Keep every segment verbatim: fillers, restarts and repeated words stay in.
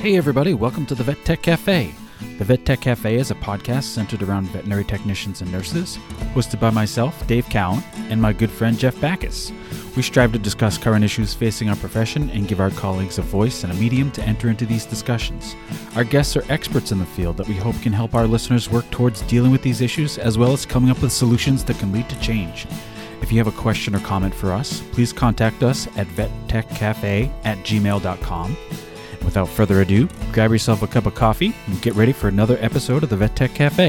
Hey everybody, welcome to the Vet Tech Cafe. The Vet Tech Cafe is a podcast centered around veterinary technicians and nurses, hosted by myself, Dave Cowan, and my good friend Jeff Backus. We strive to discuss current issues facing our profession and give our colleagues a voice and a medium to enter into these discussions. Our guests are experts in the field that we hope can help our listeners work towards dealing with these issues, as well as coming up with solutions that can lead to change. If you have a question or comment for us, please contact us at vettechcafe at gmail dot com. Without further ado, grab yourself a cup of coffee and get ready for another episode of the Vet Tech Cafe.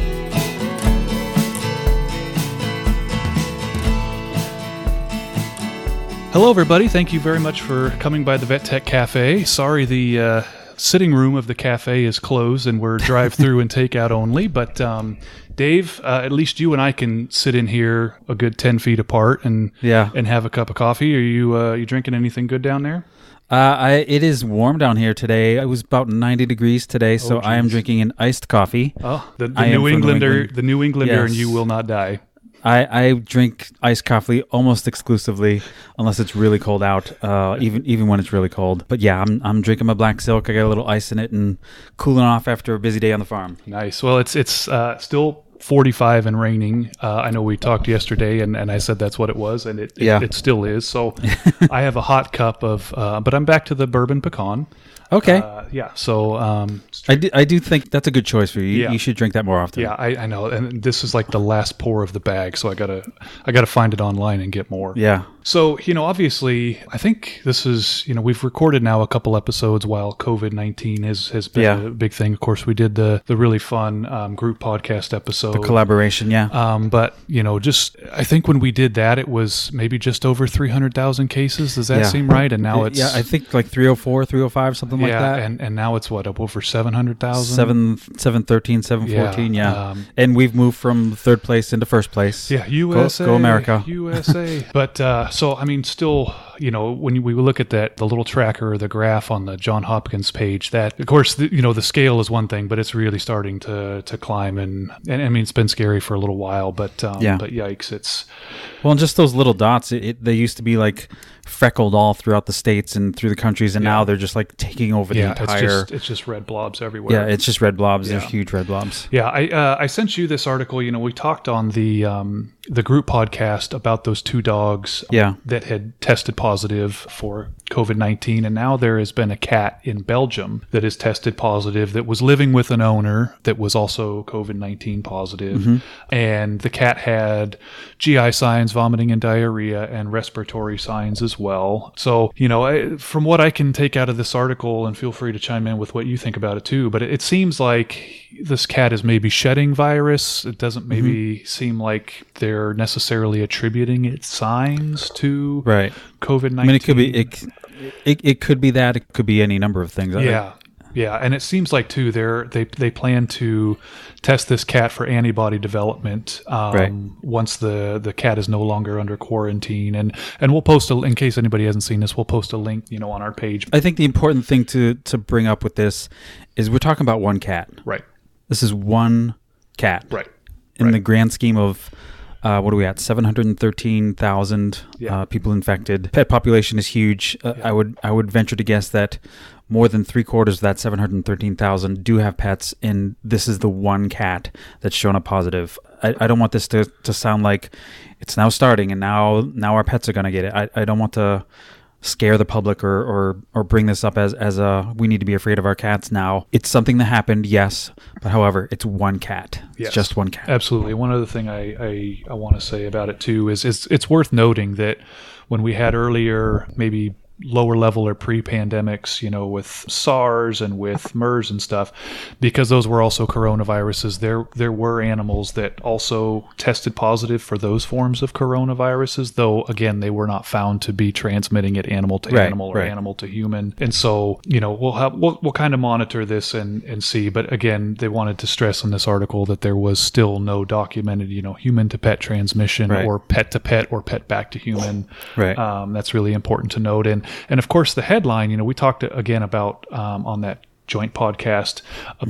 Hello, everybody. Thank you very much for coming by the Vet Tech Cafe. Sorry the uh, sitting room of the cafe is closed and we're drive-through and takeout only, but um, Dave, uh, at least you and I can sit in here a good ten feet apart and Yeah. and have a cup of coffee. Are you uh, you drinking anything good down there? Uh, I, it is warm down here today. It was about ninety degrees today, so Oh, I am drinking an iced coffee. Oh, the, the I am New from New Englander, England. the New Englander, Yes. and you will not die. I, I drink iced coffee almost exclusively, unless it's really cold out. Uh, even even when it's really cold. But yeah, I'm I'm drinking my black silk. I got a little ice in it and cooling off after a busy day on the farm. Nice. Well, it's it's uh, still forty-five and raining. Uh, I know we talked yesterday, and, and I said that's what it was, and it it, Yeah. it still is. So I have a hot cup of, uh, but I'm back to the bourbon pecan. Okay. Uh, yeah. So um, I do, I do think that's a good choice for you. You, Yeah. you should drink that more often. yeah, I, I know, and this is like the last pour of the bag, so I gotta I gotta find it online and get more. Yeah. So, you know, obviously, I think this is, you know, we've recorded now a couple episodes while COVID nineteen has, has been Yeah. a big thing. Of course, we did the, the really fun um, group podcast episode. The collaboration, yeah. Um, but, you know, just, I think when we did that, it was maybe just over three hundred thousand cases. Does that Yeah. seem right? And now it's, yeah, I think like three oh four, three oh five, something like yeah, that. and, and now it's what, up over seven hundred thousand? Seven, seven thirteen, seven fourteen, yeah. Yeah, um, and we've moved from third place into first place. Yeah, U S A. Go, go America. U S A. But, uh, so, I mean, still, you know, when we look at that, the little tracker or the graph on the John Hopkins page, that, of course, the, you know, the scale is one thing, but it's really starting to to climb. And, and I mean, it's been scary for a little while, but, um, Yeah. but yikes, it's, Well, and just those little dots, it, it, they used to be like freckled all throughout the states and through the countries, and Yeah. now they're just like taking over yeah, the it's entire. just, it's just red blobs everywhere. Yeah, it's just red blobs. Yeah. They're huge red blobs. Yeah, I uh, I sent you this article. You know, we talked on the um, the group podcast about those two dogs Yeah. that had tested positive for COVID nineteen, and now there has been a cat in Belgium that has tested positive that was living with an owner that was also COVID nineteen positive. Mm-hmm. And the cat had G I signs, vomiting and diarrhea, and respiratory signs as well. So, you know, I, from what I can take out of this article, and feel free to chime in with what you think about it too, but it, it seems like this cat is maybe shedding virus. It doesn't maybe Mm-hmm. seem like they're necessarily attributing its signs to Right. COVID nineteen. I mean, it could be it, it, it could be that. It could be any number of things. Yeah. Yeah, and it seems like too they're they they plan to test this cat for antibody development um, Right. once the, the cat is no longer under quarantine, and and we'll post a, in case anybody hasn't seen this, we'll post a link, you know, on our page. I think the important thing to to bring up with this is we're talking about one cat. Right, This is one cat. right, In right. the grand scheme of uh, what are we at? seven hundred thirteen thousand Yeah. uh, people infected. Pet population is huge. Uh, Yeah. I would I would venture to guess that more than three quarters of that seven hundred thirteen thousand do have pets, and this is the one cat that's shown up positive. I, I don't want this to, to sound like it's now starting and now now our pets are going to get it. I, I don't want to scare the public or, or or bring this up as as a we need to be afraid of our cats now. It's something that happened, yes, but however, it's one cat. It's Yes. just one cat. Absolutely. One other thing I, I, I want to say about it too is, is it's worth noting that when we had earlier maybe lower level or pre-pandemics, you know, with SARS and with MERS and stuff, because those were also coronaviruses, there there were animals that also tested positive for those forms of coronaviruses, though again they were not found to be transmitting it animal to Right, animal or right. animal to human. And so, you know, we'll have we'll, we'll kind of monitor this and and see, but again, they wanted to stress in this article that there was still no documented, you know, human to pet transmission Right. or pet to pet or pet back to human. Right. Um, that's really important to note. And and of course, the headline, you know, we talked again about um, on that joint podcast about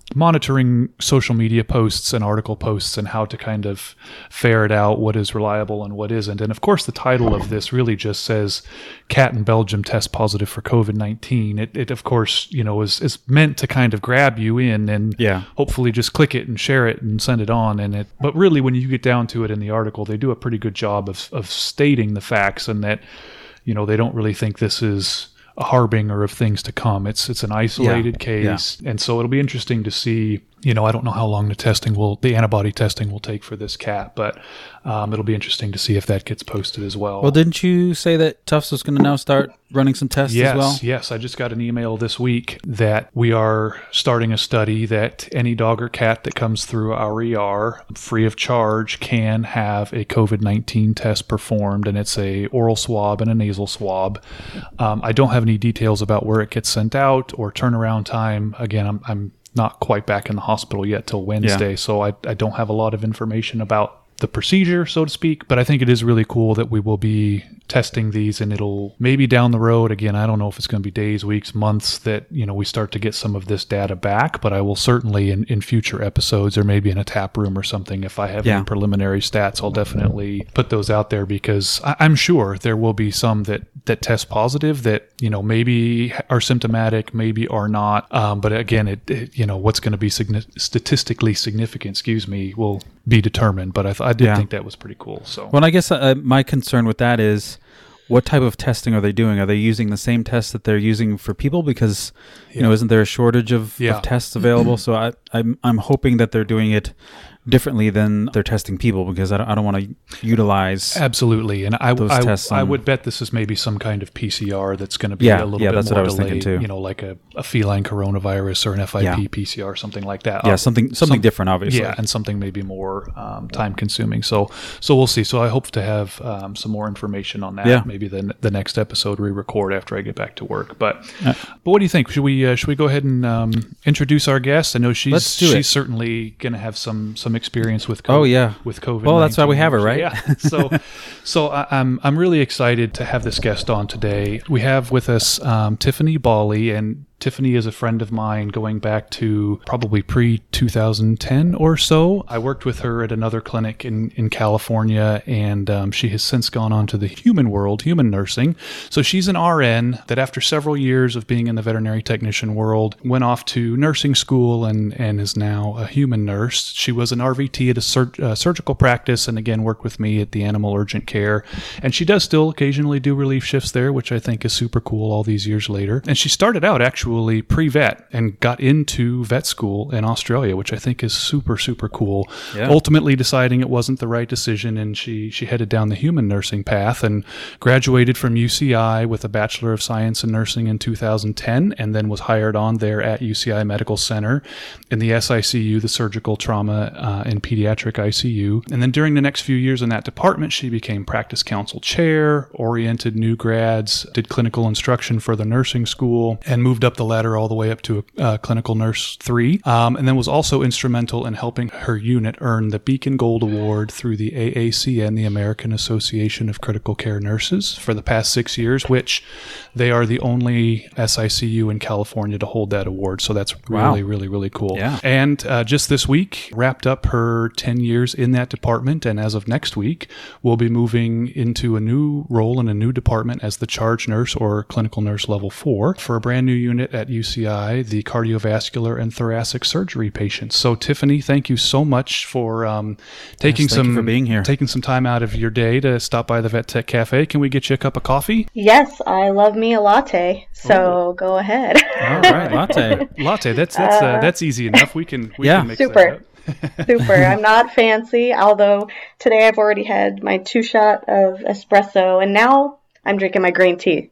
monitoring social media posts and article posts and how to kind of ferret out what is reliable and what isn't. And of course, the title of this really just says cat in Belgium test positive for COVID nineteen. It, it of course, you know, is, is meant to kind of grab you in and yeah. hopefully just click it and share it and send it on. And it, but really, when you get down to it in the article, they do a pretty good job of, of stating the facts and that, you know, they don't really think this is a harbinger of things to come. It's it's an isolated yeah, case. Yeah. And so it'll be interesting to see, you know, I don't know how long the testing will, the antibody testing will take for this cat, but um, it'll be interesting to see if that gets posted as well. Well, didn't you say that Tufts was going to now start running some tests yes, as well? Yes, I just got an email this week that we are starting a study that any dog or cat that comes through our E R free of charge can have a COVID nineteen test performed, and it's a oral swab and a nasal swab. Um, I don't have any details about where it gets sent out or turnaround time. Again, I'm, I'm not quite back in the hospital yet till Wednesday, yeah. so I, I don't have a lot of information about the procedure, so to speak, but I think it is really cool that we will be testing these, and it'll maybe down the road, again, I don't know if it's going to be days, weeks, months that, you know, we start to get some of this data back, but I will certainly in, in future episodes or maybe in a tap room or something, if I have yeah. any preliminary stats, I'll definitely put those out there, because I, I'm sure there will be some that, that test positive that, you know, maybe are symptomatic, maybe are not. Um, but again, it, it, you know, what's going to be signi- statistically significant, excuse me, will be determined. But I, th- I did yeah. think that was pretty cool. So, well, I guess uh, my concern with that is, what type of testing are they doing? Are they using the same tests that they're using for people? Because, you yeah. know, isn't there a shortage of, yeah. of tests available? So I, I'm I'm hoping that they're doing it differently than they're testing people, because I don't, I don't want to utilize absolutely. And I those I, tests I on, would bet this is maybe some kind of P C R that's going to be yeah, a little yeah, bit that's more what I was delayed, thinking too. You know, like a, a feline coronavirus or an F I P yeah. P C R, something like that. Yeah, uh, something something some, different, obviously. Yeah, and something maybe more um, time consuming. So so we'll see. So I hope to have um, some more information on that. Yeah. Maybe the the next episode we record after I get back to work. But uh, but what do you think? Should we uh, should we go ahead and um, introduce our guest? I know she's she's it. certainly going to have some some experience with COVID, oh yeah with COVID. Well, that's why we have her, right? Yeah. So, so I, I'm I'm really excited to have this guest on today. We have with us um, Tiffany Bawley, and Tiffany is a friend of mine going back to probably pre twenty ten or so. I worked with her at another clinic in, in California, and um, she has since gone on to the human world, human nursing. So she's an R N that after several years of being in the veterinary technician world, went off to nursing school and, and is now a human nurse. She was an R V T at a sur- uh, surgical practice, and again worked with me at the animal urgent care. And she does still occasionally do relief shifts there, which I think is super cool all these years later. And she started out actually pre-vet and got into vet school in Australia, which I think is super, super cool. Yeah. Ultimately deciding it wasn't the right decision, and she she headed down the human nursing path and graduated from U C I with a Bachelor of Science in Nursing in two thousand ten, and then was hired on there at U C I Medical Center in the S I C U, the Surgical Trauma uh, and Pediatric I C U. And then during the next few years in that department, she became practice council chair, oriented new grads, did clinical instruction for the nursing school, and moved up the ladder all the way up to a uh, clinical nurse three, um, and then was also instrumental in helping her unit earn the Beacon Gold Award through the A A C N, the American Association of Critical Care Nurses, for the past six years, which they are the only S I C U in California to hold that award. So that's really, wow. really, really cool. Yeah. And uh, just this week, wrapped up her ten years in that department, and as of next week, will be moving into a new role in a new department as the charge nurse or clinical nurse level four for a brand new unit at U C I, the cardiovascular and thoracic surgery patients. So Tiffany, thank you so much for um, taking yes, some for being here. taking some time out of your day to stop by the Vet Tech Cafe. Can we get you a cup of coffee? Yes, I love me a latte. So oh. go ahead. All right, latte. Latte. That's that's uh, uh, that's easy enough. We can we yeah. can mix super. that up. Super. I'm not fancy, although today I've already had my two shot of espresso, and now I'm drinking my green tea.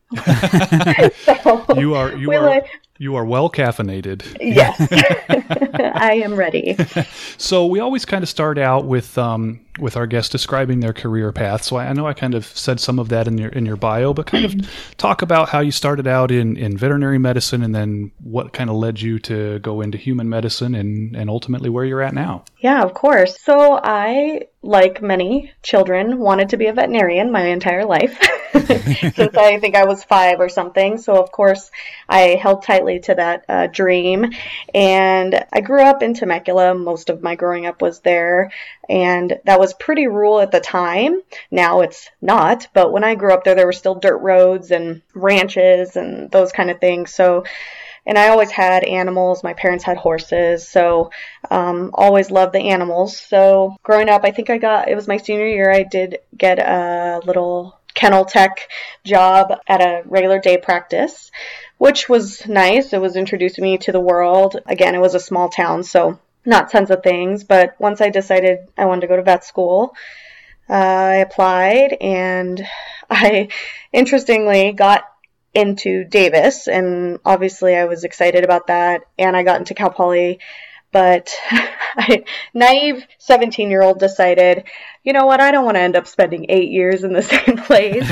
so you are you are like, you are well caffeinated. Yes, I am ready. So we always kind of start out with um, with our guests describing their career path. So I, I know I kind of said some of that in your in your bio, but kind of talk about how you started out in, in veterinary medicine and then what kind of led you to go into human medicine and, and ultimately where you're at now. Yeah, of course. So I, like many children, wanted to be a veterinarian my entire life since I think I was five or something. So, of course, I held tightly to that uh, dream. And I grew up in Temecula. Most of my growing up was there. And that was pretty rural at the time. Now it's not. But when I grew up there, there were still dirt roads and ranches and those kind of things. So, and I always had animals. My parents had horses. So um, always loved the animals. So growing up, I think I got, it was my senior year, I did get a little kennel tech job at a regular day practice, which was nice. It was introducing me to the world. Again, it was a small town, so not tons of things. But once I decided I wanted to go to vet school, uh, I applied, and I, interestingly, got into Davis, and obviously I was excited about that, and I got into Cal Poly, but I, naive seventeen-year-old decided, you know what, I don't want to end up spending eight years in the same place,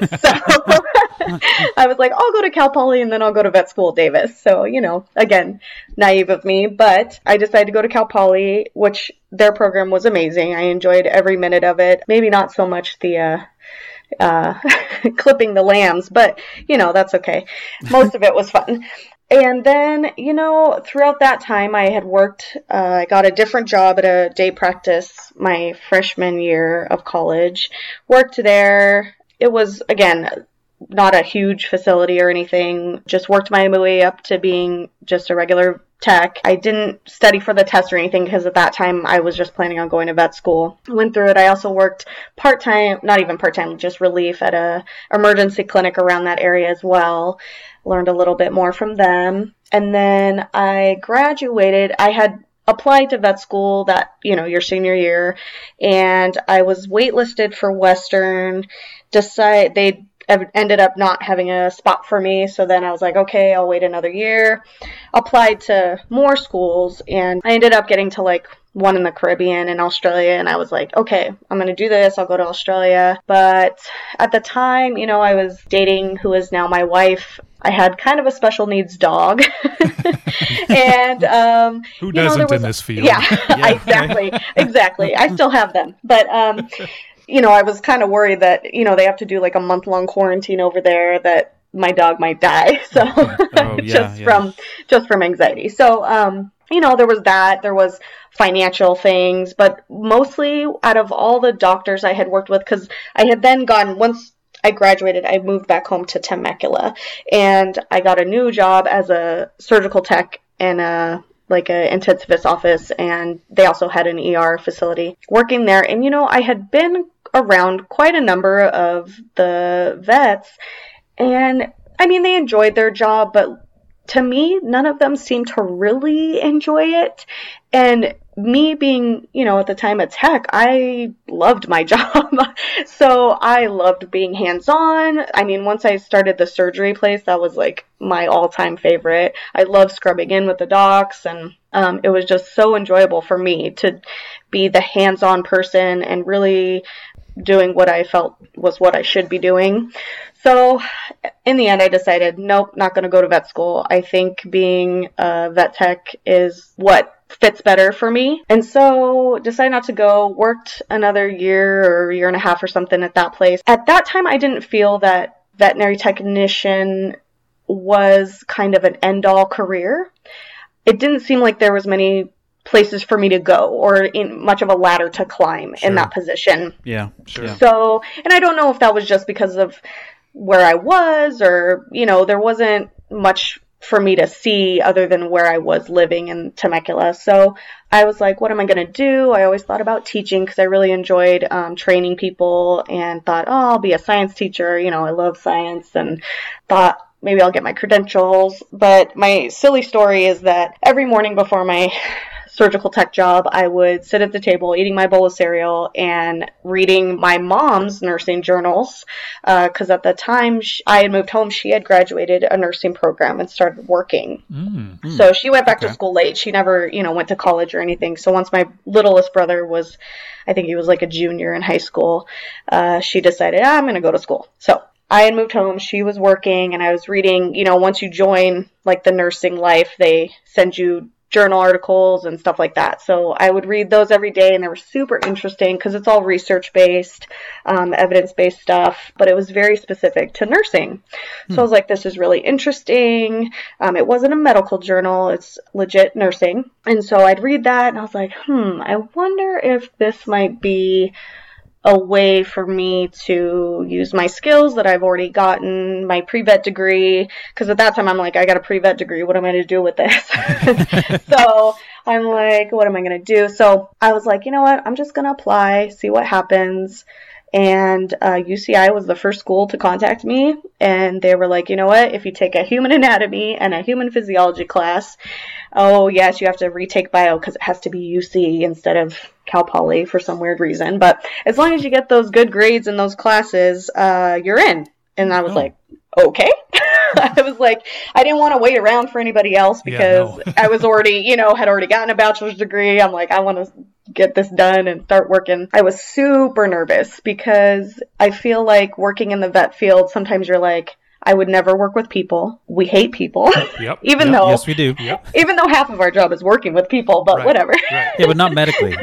so I was like, I'll go to Cal Poly, and then I'll go to vet school at Davis. So, you know, again, naive of me, but I decided to go to Cal Poly, which their program was amazing. I enjoyed every minute of it, maybe not so much the uh uh clipping the lambs, but you know, that's okay. Most of it was fun. And then, you know, throughout that time I had worked, uh, I got a different job at a day practice my freshman year of college, worked there. It was, again, not a huge facility or anything, just worked my way up to being just a regular tech. I didn't study for the test or anything because at that time I was just planning on going to vet school. Went through it. I also worked part-time, not even part-time, just relief at a emergency clinic around that area as well. Learned a little bit more from them. And then I graduated. I had applied to vet school that, you know, your senior year, and I was waitlisted for Western. Decide they ended up not having a spot for me, so then I was like, okay, I'll wait another year. Applied to more schools, and I ended up getting to like one in the Caribbean and Australia, and I was like, okay, I'm going to do this. I'll go to Australia. But at the time, you know, I was dating who is now my wife. I had kind of a special needs dog. and um, who doesn't know, was, in this field? Yeah, yeah. exactly, exactly. I still have them, but um, you know, I was kind of worried that, you know, they have to do like a month long quarantine over there, that my dog might die. So oh, yeah, just yeah. from just from anxiety. So um, you know, there was that. There was financial things, but mostly out of all the doctors I had worked with, because I had then gone once. I graduated, I moved back home to Temecula, and I got a new job as a surgical tech in a like a intensivist office, and they also had an E R facility working there. And, you know, I had been around quite a number of the vets, and I mean, they enjoyed their job, but to me, none of them seemed to really enjoy it. And me being, you know, at the time a tech, I loved my job. So I loved being hands-on. I mean, once I started the surgery place, that was like my all-time favorite. I loved scrubbing in with the docs, and um, it was just so enjoyable for me to be the hands-on person and really doing what I felt was what I should be doing. So in the end, I decided, nope, not going to go to vet school. I think being a vet tech is what fits better for me. And so decided not to go, worked another year or year and a half or something at that place. At that time, I didn't feel that veterinary technician was kind of an end-all career. It didn't seem like there was many places for me to go or in much of a ladder to climb sure. in that position. Yeah, sure. So, and I don't know if that was just because of where I was, or, you know, there wasn't much for me to see other than where I was living in Temecula. So I was like, what am I going to do? I always thought about teaching because I really enjoyed um, training people, and thought, oh, I'll be a science teacher. You know, I love science, and thought maybe I'll get my credentials. But my silly story is that every morning before my surgical tech job, I would sit at the table eating my bowl of cereal and reading my mom's nursing journals, because uh, at the time she, I had moved home. She had graduated a nursing program and started working. Mm, mm, so she went back okay. to school late. She never, you know, went to college or anything. So once my littlest brother was, I think he was like a junior in high school, uh, she decided, ah, I'm going to go to school. So I had moved home, she was working, and I was reading, you know, once you join like the nursing life, they send you journal articles and stuff like that. So I would read those every day, and they were super interesting because it's all research-based, um, evidence-based stuff, but it was very specific to nursing. Hmm. So I was like, this is really interesting. Um, it wasn't a medical journal, it's legit nursing. And so I'd read that, and I was like, hmm, I wonder if this might be a way for me to use my skills that I've already gotten, my pre-vet degree, because at that time I'm like, I got a pre-vet degree, what am I going to do with this? So I'm like, what am I going to do? So I was like, you know what, I'm just going to apply, see what happens. And uh, U C I was the first school to contact me, and they were like, you know what, if you take a human anatomy and a human physiology class, oh yes, you have to retake bio because it has to be U C instead of Cal Poly for some weird reason. But as long as you get those good grades in those classes, uh, you're in. And I was oh. like, okay. I was like, I didn't want to wait around for anybody else because yeah, no. I was already, you know, had already gotten a bachelor's degree. I'm like, I want to get this done and start working. I was super nervous because I feel like working in the vet field, sometimes you're like, I would never work with people. We hate people. Yep. even yep. though yes, we do. Yep. Even though half of our job is working with people, but right. whatever. Right. Yeah, but not medically.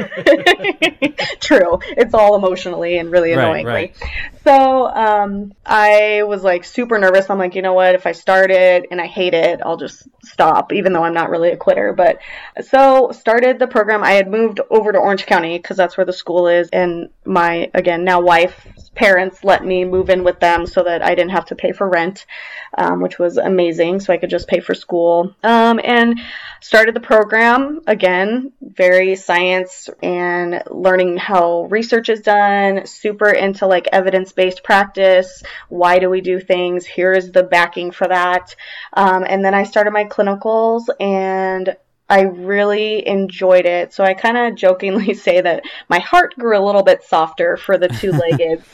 True. It's all emotionally and really annoyingly. Right, right. So um, I was like super nervous. I'm like, you know what? If I start it and I hate it, I'll just stop, even though I'm not really a quitter. But so started the program. I had moved over to Orange County because that's where the school is. And my, again, now wife's parents let me move in with them so that I didn't have to pay for rent, um, which was amazing. So I could just pay for school. Um, and started the program, again, very science and learning how research is done, super into like evidence-based practice. Why do we do things? Here is the backing for that. Um, and then I started my clinicals, and I really enjoyed it. So I kind of jokingly say that my heart grew a little bit softer for the two-legged.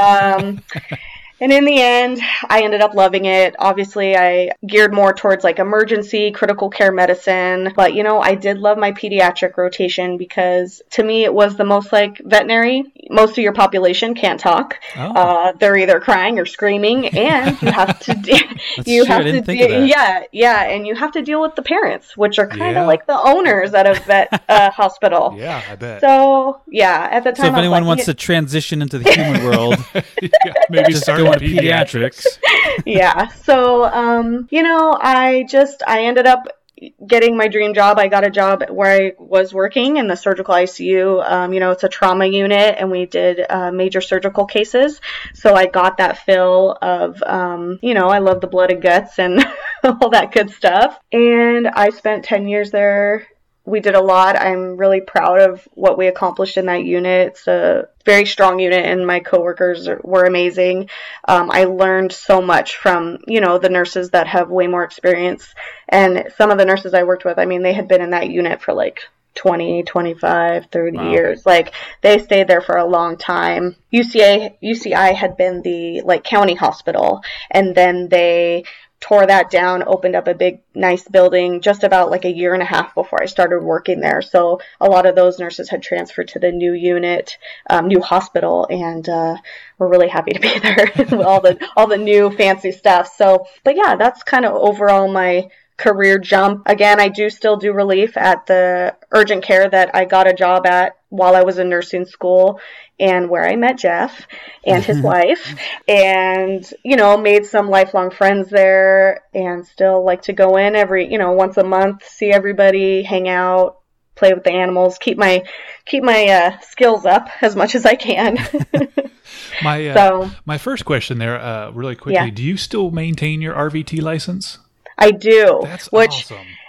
um, And in the end, I ended up loving it. Obviously, I geared more towards like emergency, critical care medicine. But, you know, I did love my pediatric rotation because to me, it was the most like veterinary. Most of your population can't talk. Oh. Uh, they're either crying or screaming, and you have to de- you true. have I didn't to think de- of that. yeah, yeah, and you have to deal with the parents, which are kind of Yeah. like the owners at a vet uh, hospital. Yeah, I bet. So, yeah, at the time, So if I was anyone like, wants to transition into the human world, yeah, maybe just start go with into pediatrics. yeah. So, um, you know, I just, I ended up getting my dream job. I got a job where I was working in the surgical I C U. Um, you know, it's a trauma unit, and we did uh, major surgical cases. So I got that fill of, um, you know, I love the blood and guts and all that good stuff. And I spent ten years there. We did a lot. I'm really proud of what we accomplished in that unit. It's a very strong unit, and my coworkers were amazing. Um, I learned so much from, you know, the nurses that have way more experience. And some of the nurses I worked with, I mean, they had been in that unit for like twenty, twenty-five, thirty Wow. years. Like, they stayed there for a long time. U C A, U C I had been the, like, county hospital, and then they tore that down, opened up a big, nice building just about like a year and a half before I started working there. So a lot of those nurses had transferred to the new unit, um, new hospital, and uh, we're really happy to be there with all the all the new fancy stuff. So, but yeah, that's kind of overall my career jump. Again, I do still do relief at the urgent care that I got a job at while I was in nursing school, and where I met Jeff and his wife, and, you know, made some lifelong friends there, and still like to go in every, you know, once a month, see everybody, hang out, play with the animals, keep my, keep my uh, skills up as much as I can. my, uh, so, my first question there, uh, really quickly, yeah. do you still maintain your R V T license? I do, That's which awesome.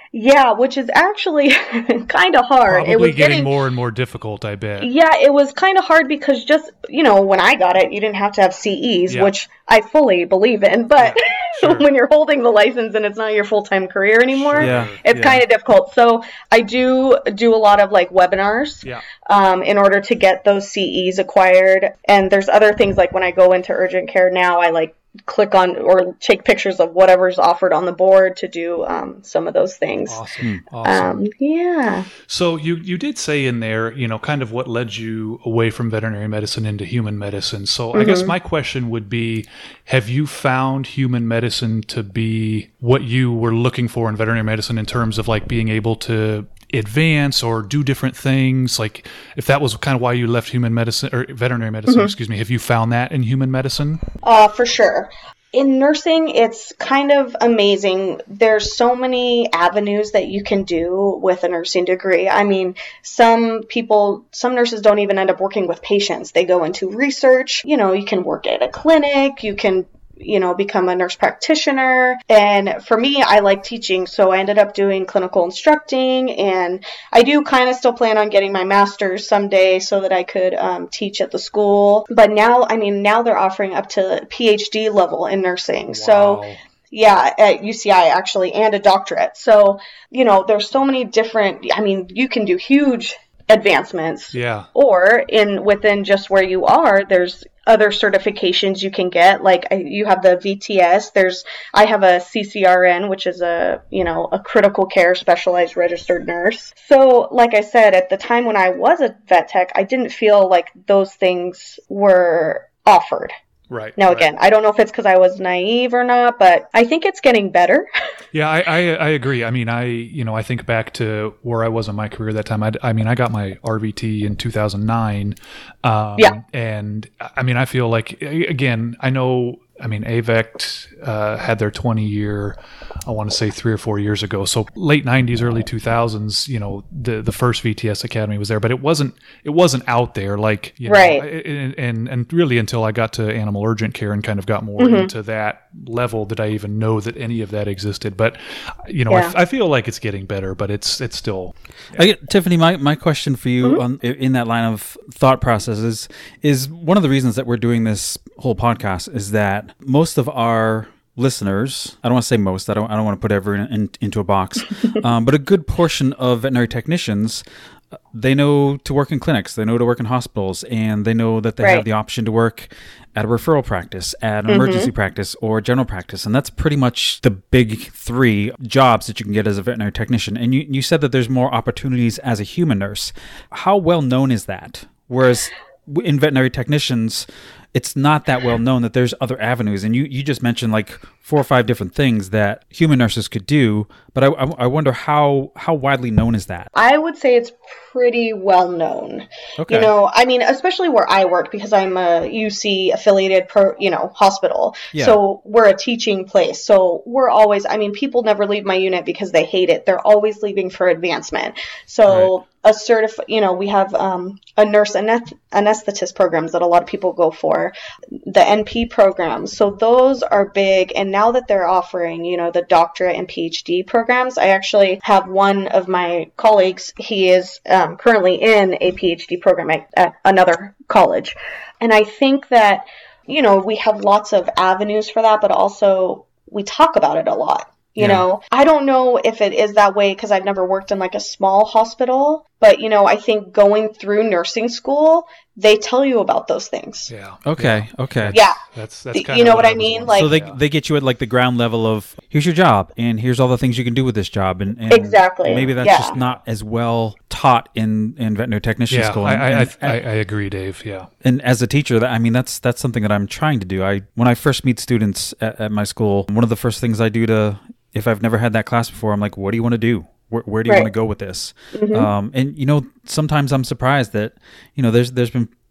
Yeah, which is actually kind of hard. Probably it was getting, getting more and more difficult, I bet. Yeah, it was kind of hard because just, you know, when I got it, you didn't have to have C Es, yeah. which I fully believe in. But yeah, sure. when you're holding the license and it's not your full-time career anymore, sure. yeah, it's yeah. kind of difficult. So I do do a lot of like webinars yeah. um, in order to get those C Es acquired. And there's other things like when I go into urgent care now, I like click on or take pictures of whatever's offered on the board to do um, some of those things. Awesome. Awesome. Um, yeah. So you, you did say in there, you know, kind of what led you away from veterinary medicine into human medicine. So mm-hmm. I guess my question would be, have you found human medicine to be what you were looking for in veterinary medicine in terms of like being able to advance or do different things? Like if that was kind of why you left human medicine or veterinary medicine, mm-hmm. excuse me, have you found that in human medicine? Uh, for sure. In nursing, it's kind of amazing. There's so many avenues that you can do with a nursing degree. I mean, some people, some nurses don't even end up working with patients. They go into research. You know, you can work at a clinic. You can you know, become a nurse practitioner. And for me, I like teaching. So I ended up doing clinical instructing, and I do kind of still plan on getting my master's someday so that I could um, teach at the school. But now, I mean, now they're offering up to P H D level in nursing. Wow. So yeah, at U C I actually, and a doctorate. So, you know, there's so many different, I mean, you can do huge advancements. Yeah. Or in within just where you are, there's other certifications you can get. Like you have the V T S. There's I have a C C R N, which is a you know a critical care specialized registered nurse. So like I said, at the time when I was a vet tech, I didn't feel like those things were offered. Right. Now, right. again, I don't know if it's because I was naive or not, but I think it's getting better. Yeah, I, I I agree. I mean, I you know I think back to where I was in my career at that time. I, I mean, I got my R V T in two thousand nine. Um, yeah. And I mean, I feel like again, I know. I mean, A V E C T uh, had their twenty year, I want to say three or four years ago. So late nineties, early two thousands, you know, the the first V T S Academy was there, but it wasn't it wasn't out there like, you right. know, and, and, and really until I got to animal urgent care and kind of got more mm-hmm. into that level did I even know that any of that existed. But, you know, yeah. I, I feel like it's getting better, but it's it's still. Yeah. I get, Tiffany, my, my question for you mm-hmm. on in that line of thought process is, is one of the reasons that we're doing this whole podcast is that most of our listeners, I don't want to say most, I don't I don't want to put everyone in, into a box, um, but a good portion of veterinary technicians, they know to work in clinics, they know to work in hospitals, and they know that they right. have the option to work at a referral practice, at an mm-hmm. emergency practice, or general practice. And that's pretty much the big three jobs that you can get as a veterinary technician. And you, you said that there's more opportunities as a human nurse. How well known is that? Whereas in veterinary technicians, it's not that well known that there's other avenues. And you, you just mentioned like four or five different things that human nurses could do. But I, I wonder how, how widely known is that? I would say it's pretty well known. Okay. You know, I mean, especially where I work because I'm a U C affiliated, pro, you know, hospital. Yeah. So we're a teaching place. So we're always, I mean, people never leave my unit because they hate it. They're always leaving for advancement. So right. a certif, you know, we have um, a nurse aneth- anesthetist programs that a lot of people go for, the N P programs. So those are big. And now that they're offering, you know, the doctorate and P H D programs, I actually have one of my colleagues, he is um, currently in a P H D program at, at another college. And I think that, you know, we have lots of avenues for that, but also we talk about it a lot. You yeah. know, I don't know if it is that way because I've never worked in like a small hospital, but, you know, I think going through nursing school, they tell you about those things. Yeah. Okay. Yeah. Okay. Yeah. That's, that's kind you know what, what I mean? Like, so they, yeah. they get you at like the ground level of here's your job and here's all the things you can do with this job. And, and exactly. maybe that's yeah. just not as well taught in, in veterinary technician yeah, school. I, And, I, and, I, I agree, Dave. Yeah. And as a teacher, that I mean, that's that's something that I'm trying to do. I when I first meet students at, at my school, one of the first things I do to, if I've never had that class before, I'm like, what do you want to do? Where, where do you right. want to go with this? Mm-hmm. Um, and, you know, sometimes I'm surprised that, you know, there's there's been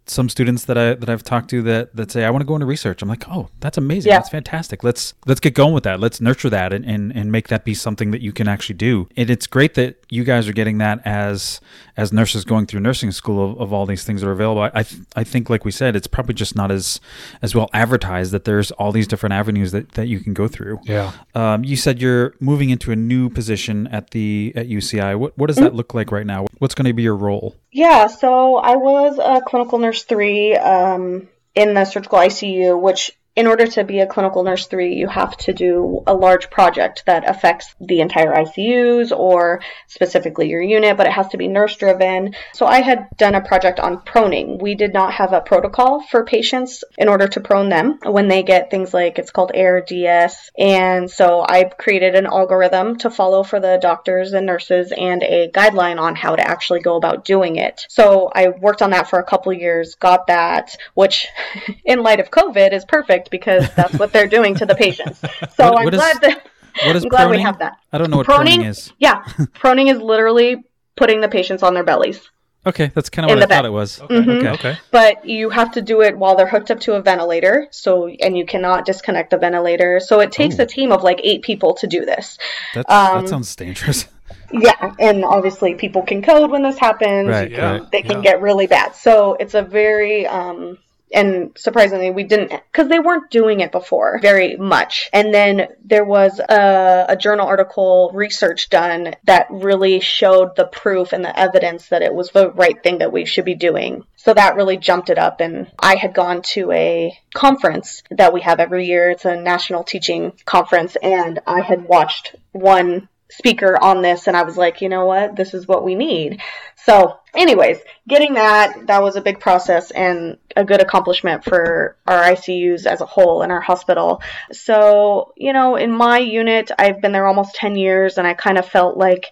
some students that I that I've talked to that that say I want to go into research. I'm like, oh, that's amazing. Yeah. That's fantastic. Let's let's get going with that. Let's nurture that and, and, and make that be something that you can actually do. And it's great that you guys are getting that as as nurses going through nursing school of, of all these things that are available. I I, th- I think, like we said, it's probably just not as as well advertised that there's all these different avenues that, that you can go through. Yeah. Um, you said you're moving into a new position at the at U C I. What what does that look like right now? What's going to be your role? Yeah, so I was a clinical nurse three um, in the surgical I C U, which in order to be a clinical nurse three, you have to do a large project that affects the entire I C Us or specifically your unit, but it has to be nurse driven. So I had done a project on proning. We did not have a protocol for patients in order to prone them when they get things like, it's called A I R D S. And so I created an algorithm to follow for the doctors and nurses and a guideline on how to actually go about doing it. So I worked on that for a couple of years, got that, which in light of COVID is perfect because that's what they're doing to the patients. So What- I'm what is- glad that What is I'm glad we proning? have that. I don't know what proning, is. Yeah, proning is literally putting the patients on their bellies. Okay, that's kind of In what I the thought bed. it was. Okay. Mhm. Okay. Okay. But you have to do it while they're hooked up to a ventilator. So, and you cannot disconnect the ventilator. So it takes Oh. a team of like eight people to do this. That's, Um, that sounds dangerous. Yeah, and obviously people can code when this happens. Right, You can- right, They can yeah. get really bad. So it's a very, um, and surprisingly, we didn't, because they weren't doing it before very much. And then there was a, a journal article research done that really showed the proof and the evidence that it was the right thing that we should be doing. So that really jumped it up. And I had gone to a conference that we have every year. It's a national teaching conference. And I had watched one speaker on this and I was like, you know what, this is what we need. So anyways, getting that, that was a big process and a good accomplishment for our I C Us as a whole in our hospital. So, you know, in my unit, I've been there almost ten years and I kind of felt like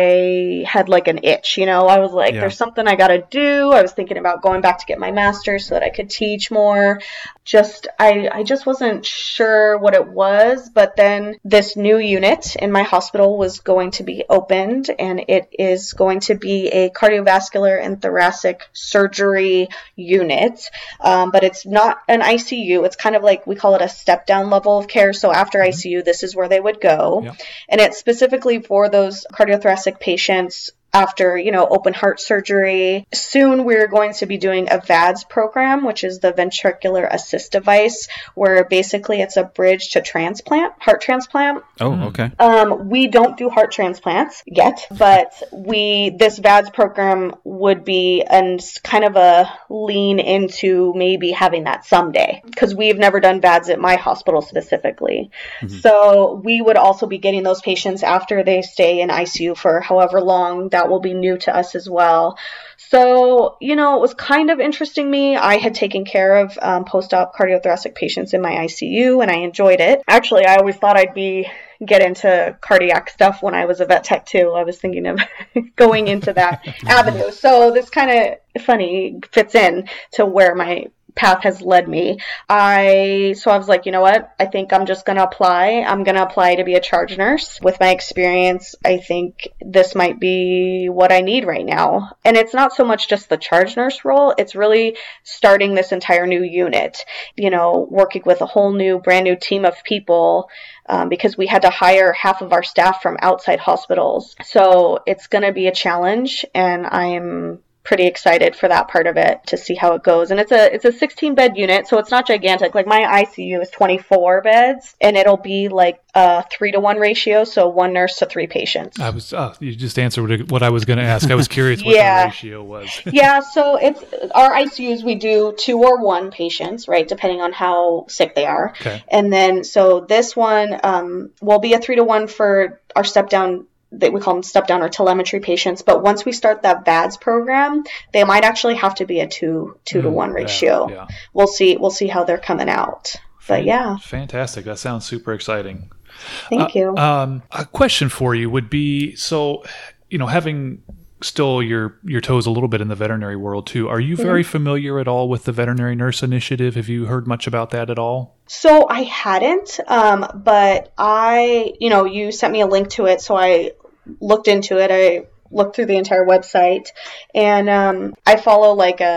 I had like an itch, you know, I was like, Yeah. there's something I got to do. I was thinking about going back to get my master's so that I could teach more. Just, I, I just wasn't sure what it was, but then this new unit in my hospital was going to be opened and it is going to be a cardiovascular and thoracic surgery unit, um, but it's not an I C U. It's kind of like, we call it a step down level of care. So after Mm-hmm. I C U, this is where they would go. Yep. And it's specifically for those cardiothoracic patients after, you know, open heart surgery. Soon we're going to be doing a V A D S program, which is the ventricular assist device, where basically it's a bridge to transplant, heart transplant. Oh, Hmm. okay. Um, we don't do heart transplants yet, but we this V A D S program would be and kind of a lean into maybe having that someday, because we've never done V A D S at my hospital specifically. Mhm. So we would also be getting those patients after they stay in I C U for however long. That will be new to us as well. So, you know, it was kind of interesting me. I had taken care of um, post-op cardiothoracic patients in my I C U and I enjoyed it. Actually, I always thought I'd be get into cardiac stuff when I was a vet tech too. I was thinking of going into that avenue. So this kind of funny fits in to where my path has led me. I so I was like, you know what? I think I'm just going to apply. I'm going to apply to be a charge nurse. With my experience, I think this might be what I need right now. And it's not so much just the charge nurse role. It's really starting this entire new unit, you know, working with a whole new, brand new team of people. Um, because we had to hire half of our staff from outside hospitals. So it's going to be a challenge, and I'm pretty excited for that part of it to see how it goes. And it's a it's a sixteen bed unit, so it's not gigantic. Like my I C U is twenty-four beds, and it'll be like a three to one ratio, so one nurse to three patients. I was. Uh, you just answered what I was going to ask. I was curious what Yeah. the ratio was. Yeah, so it's our I C Us, we do two or one patients, right, depending on how sick they are. Okay. And then, so this one um, will be a three to one for our step down, that we call them step down or telemetry patients. But once we start that V A D S program, they might actually have to be a two two to Mm, one yeah, ratio. Yeah. We'll see. We'll see how they're coming out. But yeah, Fantastic. That sounds super exciting. thank Uh, you. Um, a question for you would be, so, you know, having still your your toes a little bit in the veterinary world too, are you very familiar at all with the Veterinary Nurse Initiative? Have you heard much about that at all? So I hadn't, um, but I, you know, you sent me a link to it, so I looked into it. I looked through the entire website, and um, I follow like a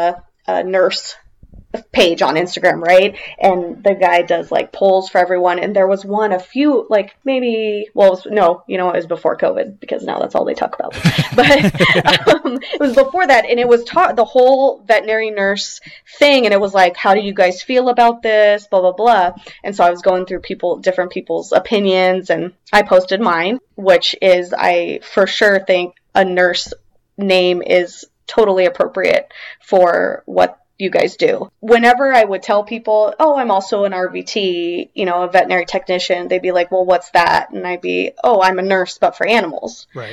a nurse page on Instagram, right? And the guy does like polls for everyone. And there was one a few, like maybe, well, it was, no, you know, it was before COVID because now that's all they talk about. But um, it was before that. And it was taught the whole veterinary nurse thing. And it was like, how do you guys feel about this? Blah, blah, blah. And so I was going through people, different people's opinions, and I posted mine, which is, I for sure think a nurse name is totally appropriate for what you guys do. Whenever I would tell people, oh, I'm also an R V T, you know, a veterinary technician, they'd be like, well, what's that? And I'd be, oh, I'm a nurse, but for animals. Right.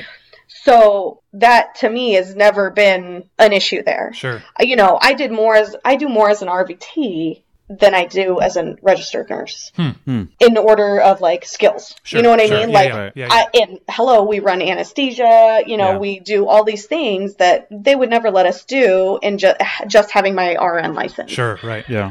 So that to me has never been an issue there. Sure. You know, I did more as, I do more as an R V T than I do as a registered nurse hmm. Hmm. in order of like skills. Sure, you know what I sure. mean? Yeah, like, yeah, yeah, yeah. I, and hello, we run anesthesia, you know, Yeah. we do all these things that they would never let us do in ju- just having my R N license. Sure, right. Yeah.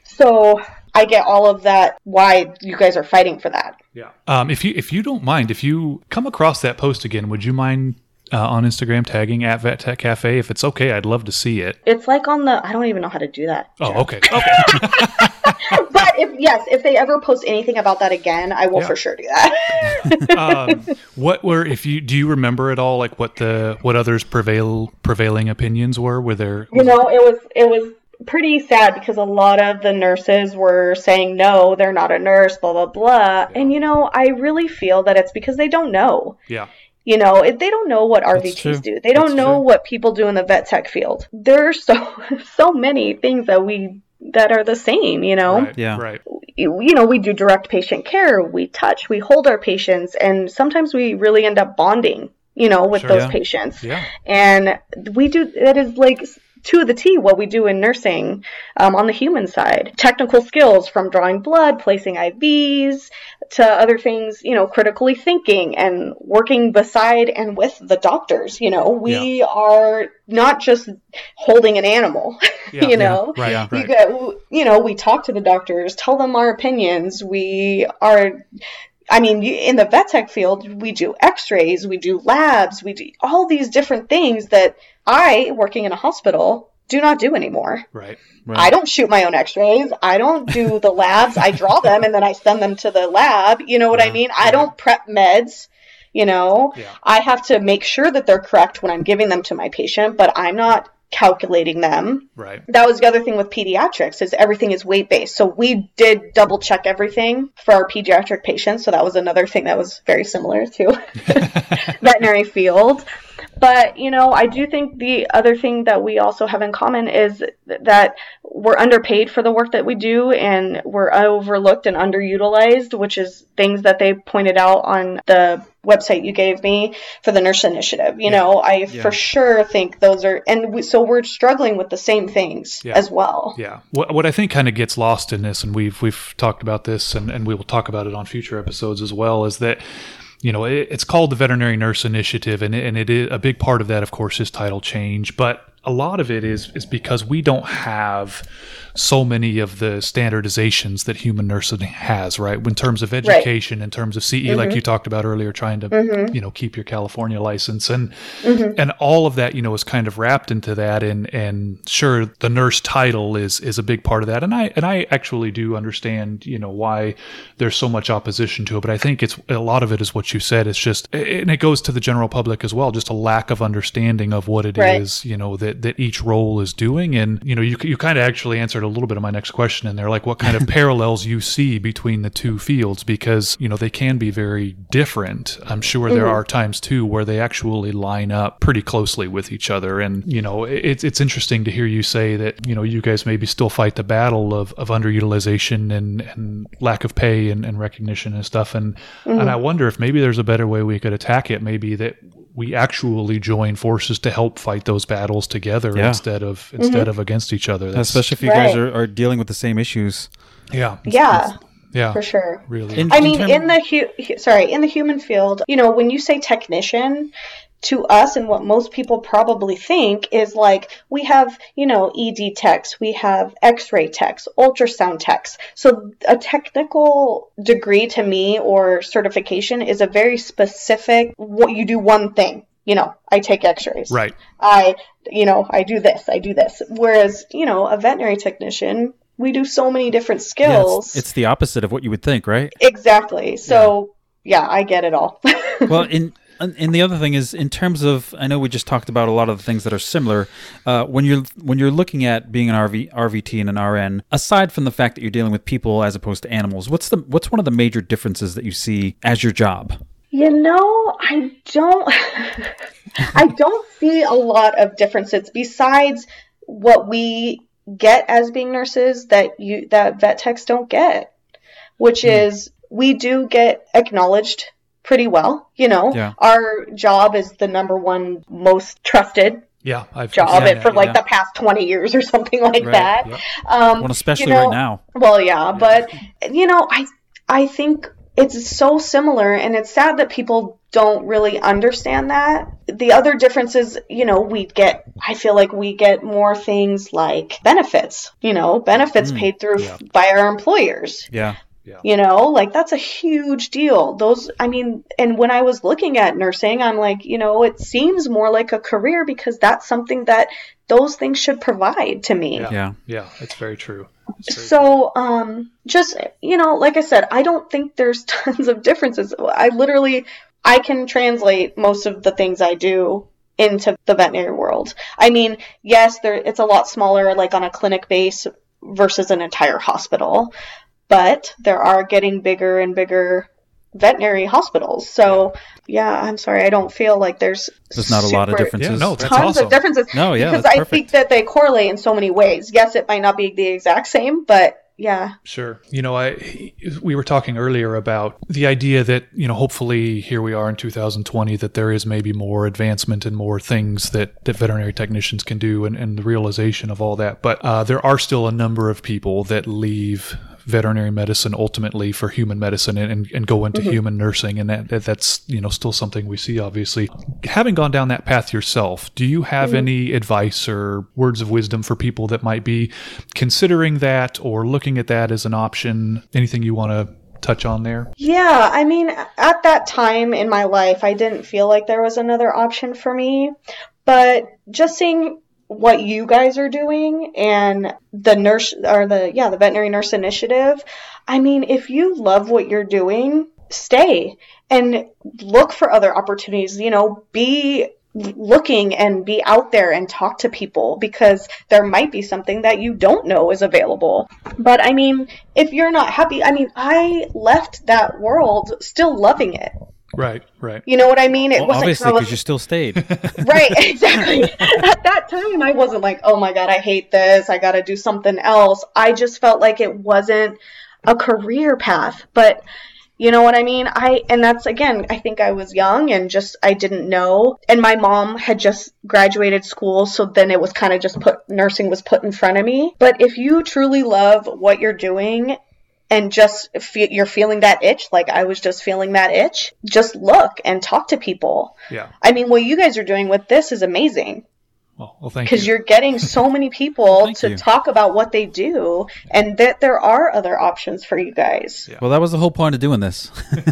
So I get all of that, why you guys are fighting for that. Yeah. Um, if you if you don't mind, if you come across that post again, would you mind uh, on Instagram tagging at Vet Tech Cafe? If it's okay, I'd love to see it. It's like on the, I don't even know how to do that. Oh, Jeff. okay. Okay. But if, yes, if they ever post anything about that again, I will Yeah. for sure do that. um, what were, if you, do you remember at all, like what the, what others prevail, prevailing opinions were? Were there? You know, it was, it was pretty sad because a lot of the nurses were saying, no, they're not a nurse, blah, blah, blah. Yeah. And, you know, I really feel that it's because they don't know. Yeah. You know, it, they don't know what R V That's Ts true. do. They don't That's know true. what people do in the vet tech field. There are so, so many things that we, that are the same, you know? Right. Yeah. Right. You, you know, we do direct patient care, we touch, we hold our patients, and sometimes we really end up bonding, you know, with Sure. those Yeah. patients. Yeah. And we do, that is like to the T what we do in nursing um, on the human side. Technical skills from drawing blood, placing I Vs, to other things, you know, critically thinking and working beside and with the doctors. You know, we are not just holding an animal, Yeah. you know. Right. Yeah. You Right. go, you know, we talk to the doctors, tell them our opinions. We are, I mean, you- in the vet tech field, we do x-rays, we do labs, we do all these different things that I, working in a hospital, do not do anymore. Right. Right. I don't shoot my own x-rays. I don't do the labs. I draw them and then I send them to the lab. You know what Yeah, I mean? I yeah. don't prep meds. You know, Yeah. I have to make sure that they're correct when I'm giving them to my patient, but I'm not calculating them. Right. That was the other thing with pediatrics is everything is weight based. So we did double check everything for our pediatric patients. So that was another thing that was very similar to veterinary field. But, you know, I do think the other thing that we also have in common is that we're underpaid for the work that we do and we're overlooked and underutilized, which is things that they pointed out on the website you gave me for the nurse initiative. You Yeah. know, I Yeah. for sure think those are, and we, so we're struggling with the same things Yeah. as well. Yeah. What, what I think kind of gets lost in this, and we've we've talked about this, and, and we will talk about it on future episodes as well, is that, you know, it, it's called the Veterinary Nurse Initiative, and it, and it is a big part of that, of course, is title change, but a lot of it is is because we don't have so many of the standardizations that human nursing has, right? In terms of education, in terms of C E, Mm-hmm. like you talked about earlier, trying to, Mm-hmm. you know, keep your California license, and Mm-hmm. and all of that, you know, is kind of wrapped into that. And and sure, the nurse title is is a big part of that. And I and I actually do understand, you know, why there's so much opposition to it. But I think it's a lot of it is what you said. It's just, and it goes to the general public as well, just a lack of understanding of what it Right. is, you know, that that each role is doing. And you know, you you kind of actually answered a little bit of my next question in there, like what kind of parallels you see between the two fields, because you know they can be very different. I'm sure there Mm-hmm. are times too where they actually line up pretty closely with each other. And you know, it's it's interesting to hear you say that, you know, you guys maybe still fight the battle of, of underutilization and, and lack of pay and, and recognition and stuff. And Mm-hmm. and I wonder if maybe there's a better way we could attack it. Maybe that we actually join forces to help fight those battles together Yeah. instead of instead of against each other. That's, Especially if you guys Right. are, are dealing with the same issues. yeah, Yeah, yeah, for sure. really. In- I mean, term- in the hu- hu- sorry, in the human field, you know, when you say technician, to us and what most people probably think is like we have, you know, E D techs, we have X-ray techs, ultrasound techs. So a technical degree to me or certification is a very specific. What you do one thing. you know, I take x-rays. Right. I, you know, I do this, I do this. Whereas, you know, a veterinary technician, we do so many different skills. Yeah, it's, it's the opposite of what you would think, right? Exactly. So, yeah, yeah I get it all. Well, in and the other thing is, in terms of, I know we just talked about a lot of the things that are similar. Uh, when you're when you're looking at being an R V, R V T and an R N, aside from the fact that you're dealing with people as opposed to animals, what's the what's one of the major differences that you see as your job? You know, I don't, I don't see a lot of differences besides what we get as being nurses that you that vet techs don't get, which mm. is we do get acknowledged pretty well. You know, yeah. Our job is the number one most trusted yeah, I've job it for yeah. like the past twenty years or something like right. that. Yep. Um, well, especially you know, right now. Well, yeah, yeah, but you know, I I think it's so similar, and it's sad that people don't really understand that. The other difference is, you know, we get, I feel like we get more things like benefits, you know, benefits mm, paid through yeah. by our employers. Yeah. Yeah. You know, like that's a huge deal. Those, I mean, and when I was looking at nursing, I'm like, you know, it seems more like a career because that's something that those things should provide to me. Yeah. Yeah. Yeah. It's very true. It's very so, true. um, just, you know, like I said, I don't think there's tons of differences. I literally, I can translate most of the things I do into the veterinary world. I mean, yes, there, it's a lot smaller, like on a clinic base versus an entire hospital. But there are getting bigger and bigger veterinary hospitals. So, yeah, I'm sorry. I don't feel like there's There's not a lot of differences. Yeah, no, that's tons awesome. of differences. No, yeah, because that's I perfect. think that they correlate in so many ways. Yes, it might not be the exact same, but yeah. Sure. You know, I we were talking earlier about the idea that, you know, hopefully here we are in two thousand twenty, that there is maybe more advancement and more things that, that veterinary technicians can do and, and the realization of all that. But uh, there are still a number of people that leave veterinary medicine ultimately for human medicine and, and, and go into mm-hmm. human nursing. And that, that that's, you know, still something we see, obviously. Having gone down that path yourself, do you have mm-hmm. any advice or words of wisdom for people that might be considering that or looking at that as an option? Anything you want to touch on there? Yeah, I mean, at that time in my life, I didn't feel like there was another option for me. But just seeing what you guys are doing and the nurse or the yeah the veterinary nurse initiative, I mean, if you love what you're doing, stay and look for other opportunities. You know, be looking and be out there and talk to people because there might be something that you don't know is available. But I mean, if you're not happy, I mean, I left that world still loving it. Right, right. You know what I mean? It well, wasn't obviously because you still stayed. Right, exactly. At that time, I wasn't like, oh my God, I hate this. I got to do something else. I just felt like it wasn't a career path. But you know what I mean? I and that's, again, I think I was young and just I didn't know. And my mom had just graduated school, so then it was kind of just put, nursing was put in front of me. But if you truly love what you're doing, and just fe- you're feeling that itch, like I was just feeling that itch, just look and talk to people. Yeah. I mean, what you guys are doing with this is amazing. Well, well thank you. Because you're getting so many people to you. talk about what they do and that there are other options for you guys. Yeah. Well, that was the whole point of doing this.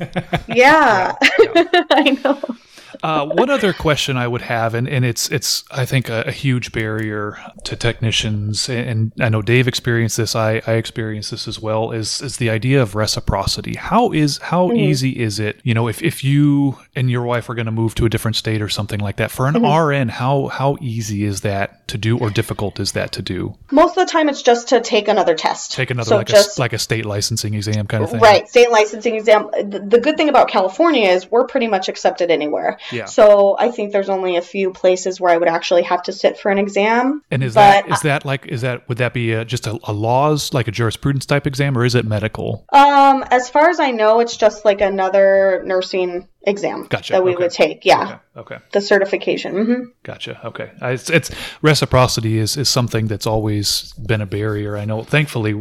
Yeah. yeah. yeah. I know. Uh, one other question I would have, and, and it's, it's I think, a, a huge barrier to technicians, and I know Dave experienced this, I, I experienced this as well, is is the idea of reciprocity. How is how mm-hmm. easy is it, you know, if, if you and your wife are going to move to a different state or something like that, for an mm-hmm. R N, how, how easy is that to do or difficult is that to do? Most of the time it's just to take another test. Take another, so like, just, a, like a state licensing exam kind of thing. Right, state licensing exam. The, the good thing about California is we're pretty much accepted anywhere. Yeah. So I think there's only a few places where I would actually have to sit for an exam. And is but, that is that like is that would that be a, just a, a laws, like a jurisprudence type exam, or is it medical? Um, as far as I know, it's just like another nursing exam gotcha. that we okay. would take. Yeah. Okay. okay. The certification. Mm-hmm. Gotcha. Okay. It's, it's reciprocity is, is something that's always been a barrier. I know. Thankfully, we're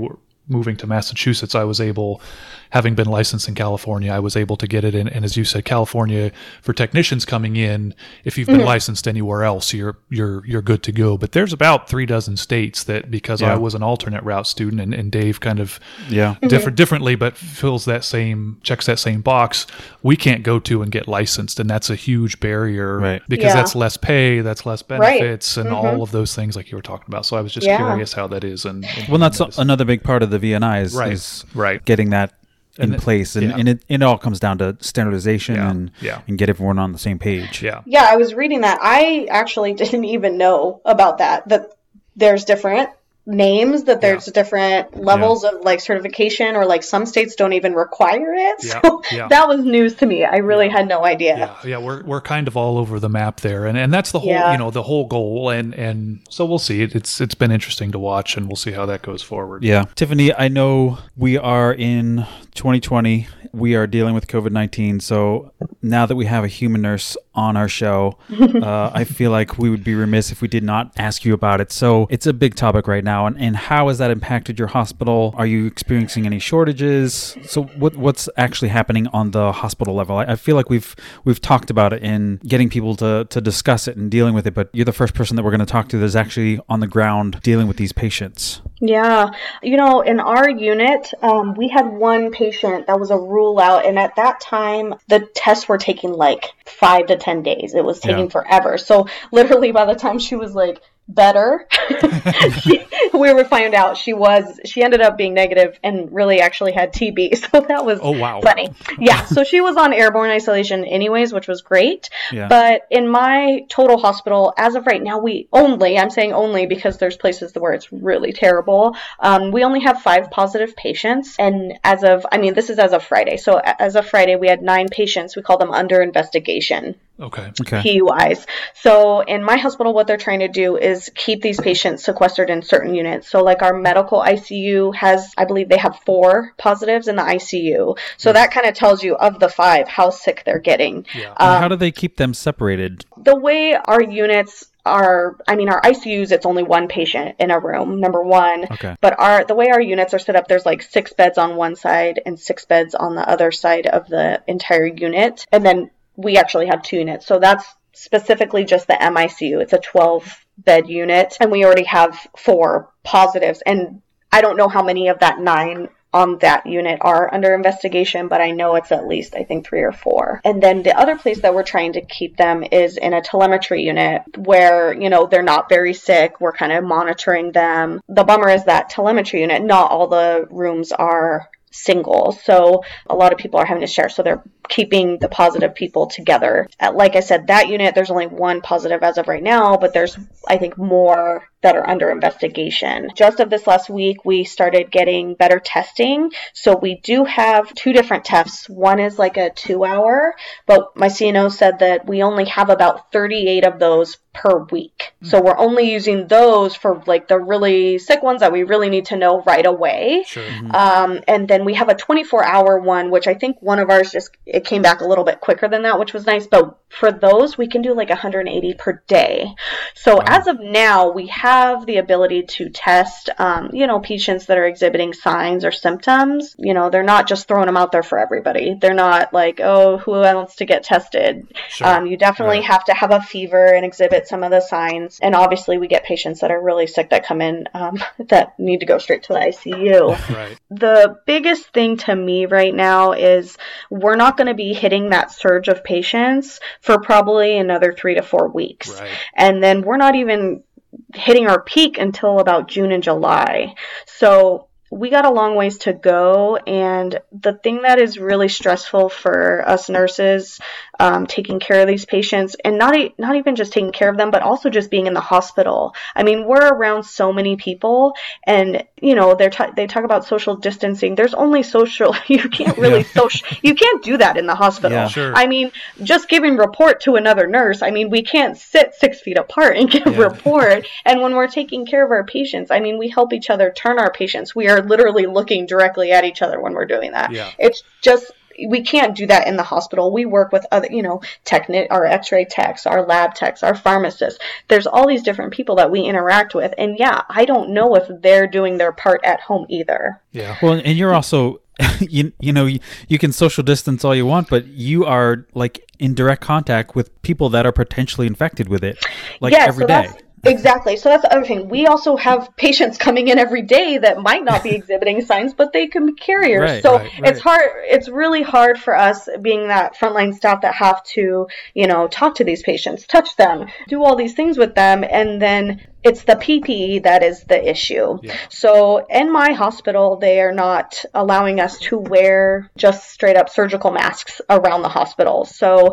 moving to Massachusetts, I was able, having been licensed in California, I was able to get it in. And as you said, California, for technicians coming in, if you've been mm-hmm. licensed anywhere else, you're you're you're good to go. But there's about three dozen states that, because yeah. I was an alternate route student, and, and Dave kind of yeah different mm-hmm. differently, but fills that same checks that same box, we can't go to and get licensed, and that's a huge barrier, right? Because yeah. that's less pay, that's less benefits, right. and mm-hmm. all of those things like you were talking about. So I was just yeah. curious how that is. And, and well, that's a, another big part of the V N I is, right. is right. getting that in and place, and, yeah. and it, it all comes down to standardization yeah. and yeah. and get everyone on the same page. Yeah, yeah. I was reading that. I actually didn't even know about that. That there's different names, that there's yeah. different levels yeah. of like certification, or like some states don't even require it. Yeah. So yeah. that was news to me. I really yeah. had no idea. Yeah, yeah, we're we're kind of all over the map there, and and that's the whole yeah. you know the whole goal, and and so we'll see. It, it's it's been interesting to watch, and we'll see how that goes forward. Yeah, Tiffany, I know we are in twenty twenty. We are dealing with COVID nineteen. So now that we have a human nurse on our show, uh, I feel like we would be remiss if we did not ask you about it. So it's a big topic right now. And, and how has that impacted your hospital? Are you experiencing any shortages? So what what's actually happening on the hospital level? I, I feel like we've we've talked about it and getting people to, to discuss it and dealing with it. But you're the first person that we're going to talk to that's actually on the ground dealing with these patients. Yeah. You know, in our unit, um, we had one patient that was a rule out. And at that time, the tests were taking like five to ten days. It was taking yeah. forever. So literally by the time she was like better, she, we were finding out she was, she ended up being negative and really actually had T B. So that was oh, wow. funny. Yeah. So she was on airborne isolation anyways, which was great. Yeah. But in my total hospital, as of right now, we only, I'm saying only because there's places where it's really terrible. Um, we only have five positive patients. And as of, I mean, this is as of Friday. So as of Friday, we had nine patients. We call them under investigation. Okay. Okay. P U Is. So in my hospital, what they're trying to do is keep these patients sequestered in certain units. So like our medical I C U has, I believe they have four positives in the I C U. So yeah. that kind of tells you of the five, how sick they're getting. Yeah. Um, how do they keep them separated? The way our units are, I mean, our I C Us, it's only one patient in a room, number one. Okay. But our the way our units are set up, there's like six beds on one side and six beds on the other side of the entire unit. And then we actually have two units. So that's specifically just the M I C U. It's a twelve bed unit, and we already have four positives. And I don't know how many of that nine on that unit are under investigation, but I know it's at least, I think, three or four. And then the other place that we're trying to keep them is in a telemetry unit where, you know, they're not very sick. We're kind of monitoring them. The bummer is that telemetry unit, not all the rooms are single. So a lot of people are having to share. So they're keeping the positive people together. Like I said, that unit, there's only one positive as of right now, but there's, I think, more that are under investigation. Just of this last week, we started getting better testing. So we do have two different tests. One is like a two hour, but my C N O said that we only have about thirty-eight of those per week. So we're only using those for like the really sick ones that we really need to know right away. Sure. Mm-hmm. Um, and then we have a twenty-four hour one, which I think one of ours just, it came back a little bit quicker than that, which was nice. But for those, we can do like one hundred eighty per day. So wow. as of now, we have the ability to test, um, you know, patients that are exhibiting signs or symptoms. You know, they're not just throwing them out there for everybody. They're not like, oh, who wants to get tested? Sure. Um, you definitely right. have to have a fever and exhibit some of the signs. And obviously we get patients that are really sick that come in um, that need to go straight to the I C U. Right. The biggest thing to me right now is we're not going to be hitting that surge of patients for probably another three to four weeks. Right. And then we're not even hitting our peak until about June and July. So we got a long ways to go. And the thing that is really stressful for us nurses, um, taking care of these patients, and not e- not even just taking care of them, but also just being in the hospital. I mean, we're around so many people, and you know, they're t- they talk about social distancing. There's only social. You can't really yeah. social. You can't do that in the hospital. Yeah, sure. I mean, just giving report to another nurse. I mean, we can't sit six feet apart and give yeah. report. And when we're taking care of our patients, I mean, we help each other turn our patients. We are literally looking directly at each other when we're doing that. Yeah. It's just, we can't do that in the hospital. We work with other, you know, techni- our x-ray techs, our lab techs, our pharmacists. There's all these different people that we interact with. And yeah, I don't know if they're doing their part at home either. Yeah. Well, and you're also, you, you know, you, you can social distance all you want, but you are like in direct contact with people that are potentially infected with it, like yeah, every so day. Exactly. So that's the other thing. We also have patients coming in every day that might not be exhibiting signs, but they can be carriers. Right, so right, right. it's hard. It's really hard for us being that frontline staff that have to, you know, talk to these patients, touch them, do all these things with them. And then it's the P P E that is the issue. Yeah. So in my hospital, they are not allowing us to wear just straight up surgical masks around the hospital. So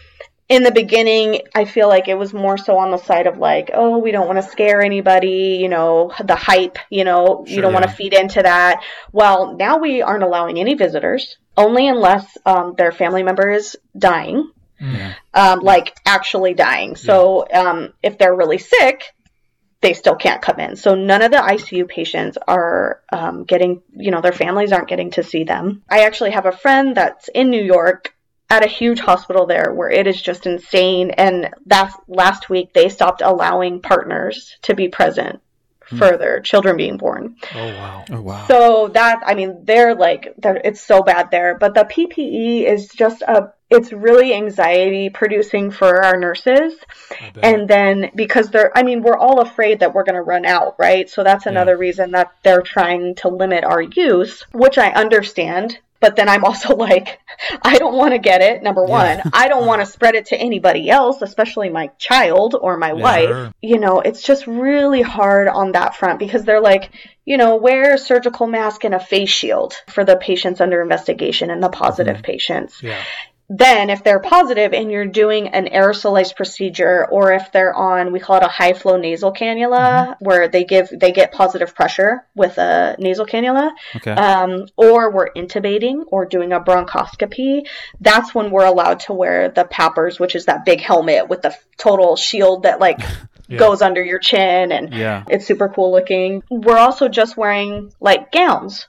in the beginning, I feel like it was more so on the side of like, oh, we don't want to scare anybody, you know, the hype, you know, Sure, you don't yeah. want to feed into that. Well, now we aren't allowing any visitors, only unless um, their family member is dying, Yeah. um, like actually dying. So um, if they're really sick, they still can't come in. So none of the I C U patients are um, getting, you know, their families aren't getting to see them. I actually have a friend that's in New York at a huge hospital there where it is just insane. And that last week they stopped allowing partners to be present Hmm. for their children being born. Oh, wow. Oh, wow. So that, I mean, they're like, they're, it's so bad there. But the P P E is just a, it's really anxiety producing for our nurses. I bet. And then because they're, I mean, we're all afraid that we're going to run out, right? So that's another Yeah. reason that they're trying to limit our use, which I understand. But then I'm also like, I don't want to get it, number one. Yeah. I don't want to spread it to anybody else, especially my child or my Yeah. wife. Sure. You know, it's just really hard on that front because they're like, you know, wear a surgical mask and a face shield for the patients under investigation and the positive Mhm. patients. Yeah. Then if they're positive and you're doing an aerosolized procedure, or if they're on, we call it a high flow nasal cannula, where they give, they get positive pressure with a nasal cannula, Okay. um, or we're intubating or doing a bronchoscopy, that's when we're allowed to wear the PAPRs, which is that big helmet with the total shield that like Yeah. goes under your chin, and Yeah. it's super cool looking. We're also just wearing like gowns.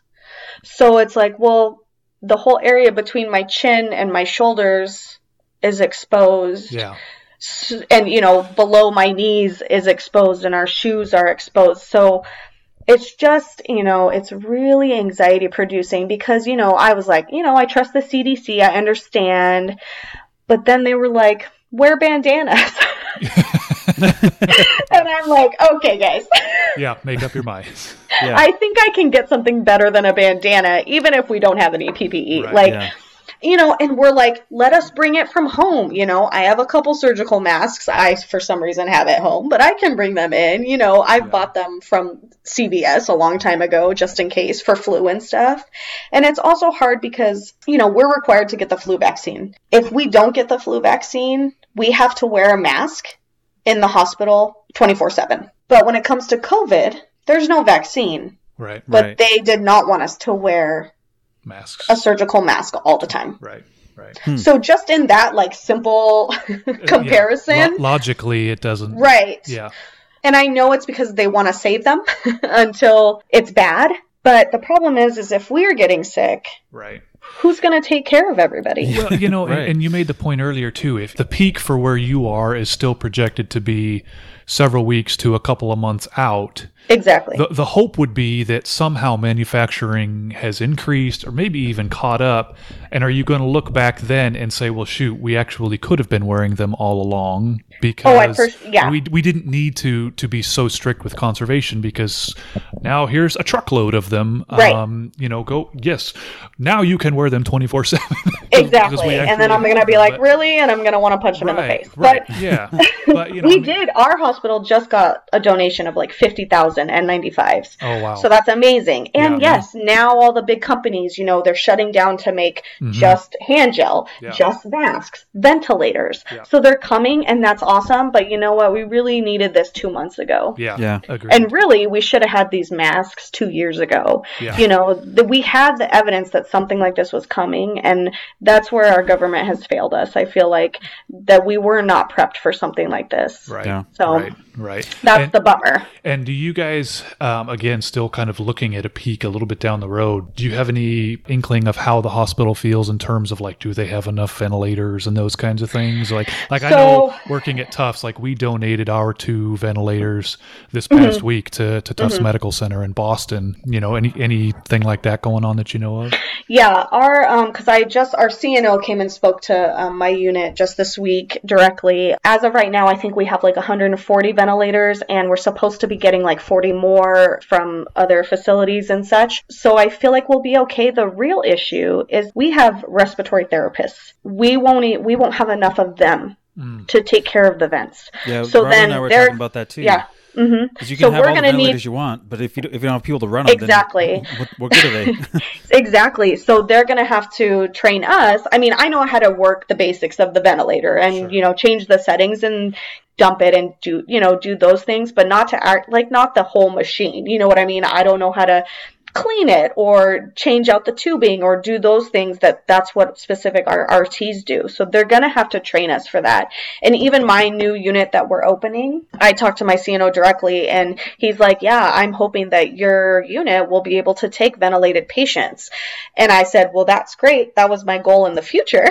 So it's like, well, the whole area between my chin and my shoulders is exposed. Yeah. S- And, you know, below my knees is exposed and our shoes are exposed. So it's just, you know, it's really anxiety producing because, you know, I was like, you know, I trust the C D C. I understand. But then they were like, wear bandanas. And I'm like, okay, guys. Yeah. Make up your mind. Yeah. I think I can get something better than a bandana, even if we don't have any P P E. Right, like, yeah. you know, and we're like, let us bring it from home. You know, I have a couple surgical masks I, for some reason, have at home, but I can bring them in. You know, I've Yeah. bought them from C V S a long time ago, just in case for flu and stuff. And it's also hard because, you know, we're required to get the flu vaccine. If we don't get the flu vaccine, we have to wear a mask in the hospital twenty-four seven. But when it comes to COVID, there's no vaccine, Right. but Right. they did not want us to wear Masks. a surgical mask all the time. Right. Right. Hmm. So just in that like simple comparison, Yeah. Lo- logically, it doesn't. right? Yeah. And I know it's because they want to save them until it's bad. But the problem is, is if we're getting sick, Right. who's going to take care of everybody? Well, you know, Right. and, and you made the point earlier too. If the peak for where you are is still projected to be several weeks to a couple of months out, Exactly. the the hope would be that somehow manufacturing has increased or maybe even caught up. And are you going to look back then and say, well, shoot, we actually could have been wearing them all along because Oh, I pers- yeah. we we didn't need to to be so strict with conservation because now here's a truckload of them. Right. Um, you know, go yes. Now you can wear them twenty-four seven. Exactly. And then I'm going to be like, really? And I'm going to want to punch them in the Right, face. right, But yeah. But you know, we I mean- did. Our hospital just got a donation of like fifty thousand N ninety-fives. Oh wow. So that's amazing. And Yeah. yes, now all the big companies, you know, they're shutting down to make Mhm. just hand gel, Yeah. just masks, ventilators. Yeah. So they're coming and that's awesome. But you know what? We really needed this two months ago. yeah. Yeah. Agreed. And really, we should have had these masks two years ago. Yeah. You know, the, we had the evidence that something like this was coming, and that's where our government has failed us. I feel like that we were not prepped for something like this. Right. Yeah. So, Right. Right. That's and, the bummer. And do you guys, um, again, still kind of looking at a peak a little bit down the road, do you have any inkling of how the hospital feels in terms of like, do they have enough ventilators and those kinds of things? Like, like so, I know working at Tufts, like we donated our two ventilators this past mm-hmm. week to, to Tufts mm-hmm. Medical Center in Boston. You know, any anything like that going on that you know of? Yeah, our um, because I just our C N O came and spoke to um, my unit just this week directly. As of right now, I think we have like one hundred forty ventilators, and we're supposed to be getting like forty more from other facilities and such. So I feel like we'll be okay. The real issue is we have respiratory therapists. We won't e- we won't have enough of them mm. to take care of the vents. Yeah, so Robert then and I were they're talking about that too. Yeah. Mm-hmm. Because you can so have we're all the gonna ventilators need... you want, but if you, if you don't have people to run them, exactly. then what, what good are they? Exactly. So they're going to have to train us. I mean, I know how to work the basics of the ventilator and, sure. you know, change the settings and dump it and do, you know, do those things, but not to act like not the whole machine. You know what I mean? I don't know how to clean it or change out the tubing or do those things that that's what specific our R Ts do. So they're going to have to train us for that. And even my new unit that we're opening, I talked to my C N O directly and he's like, yeah, I'm hoping that your unit will be able to take ventilated patients. And I said, well, that's great. That was my goal in the future.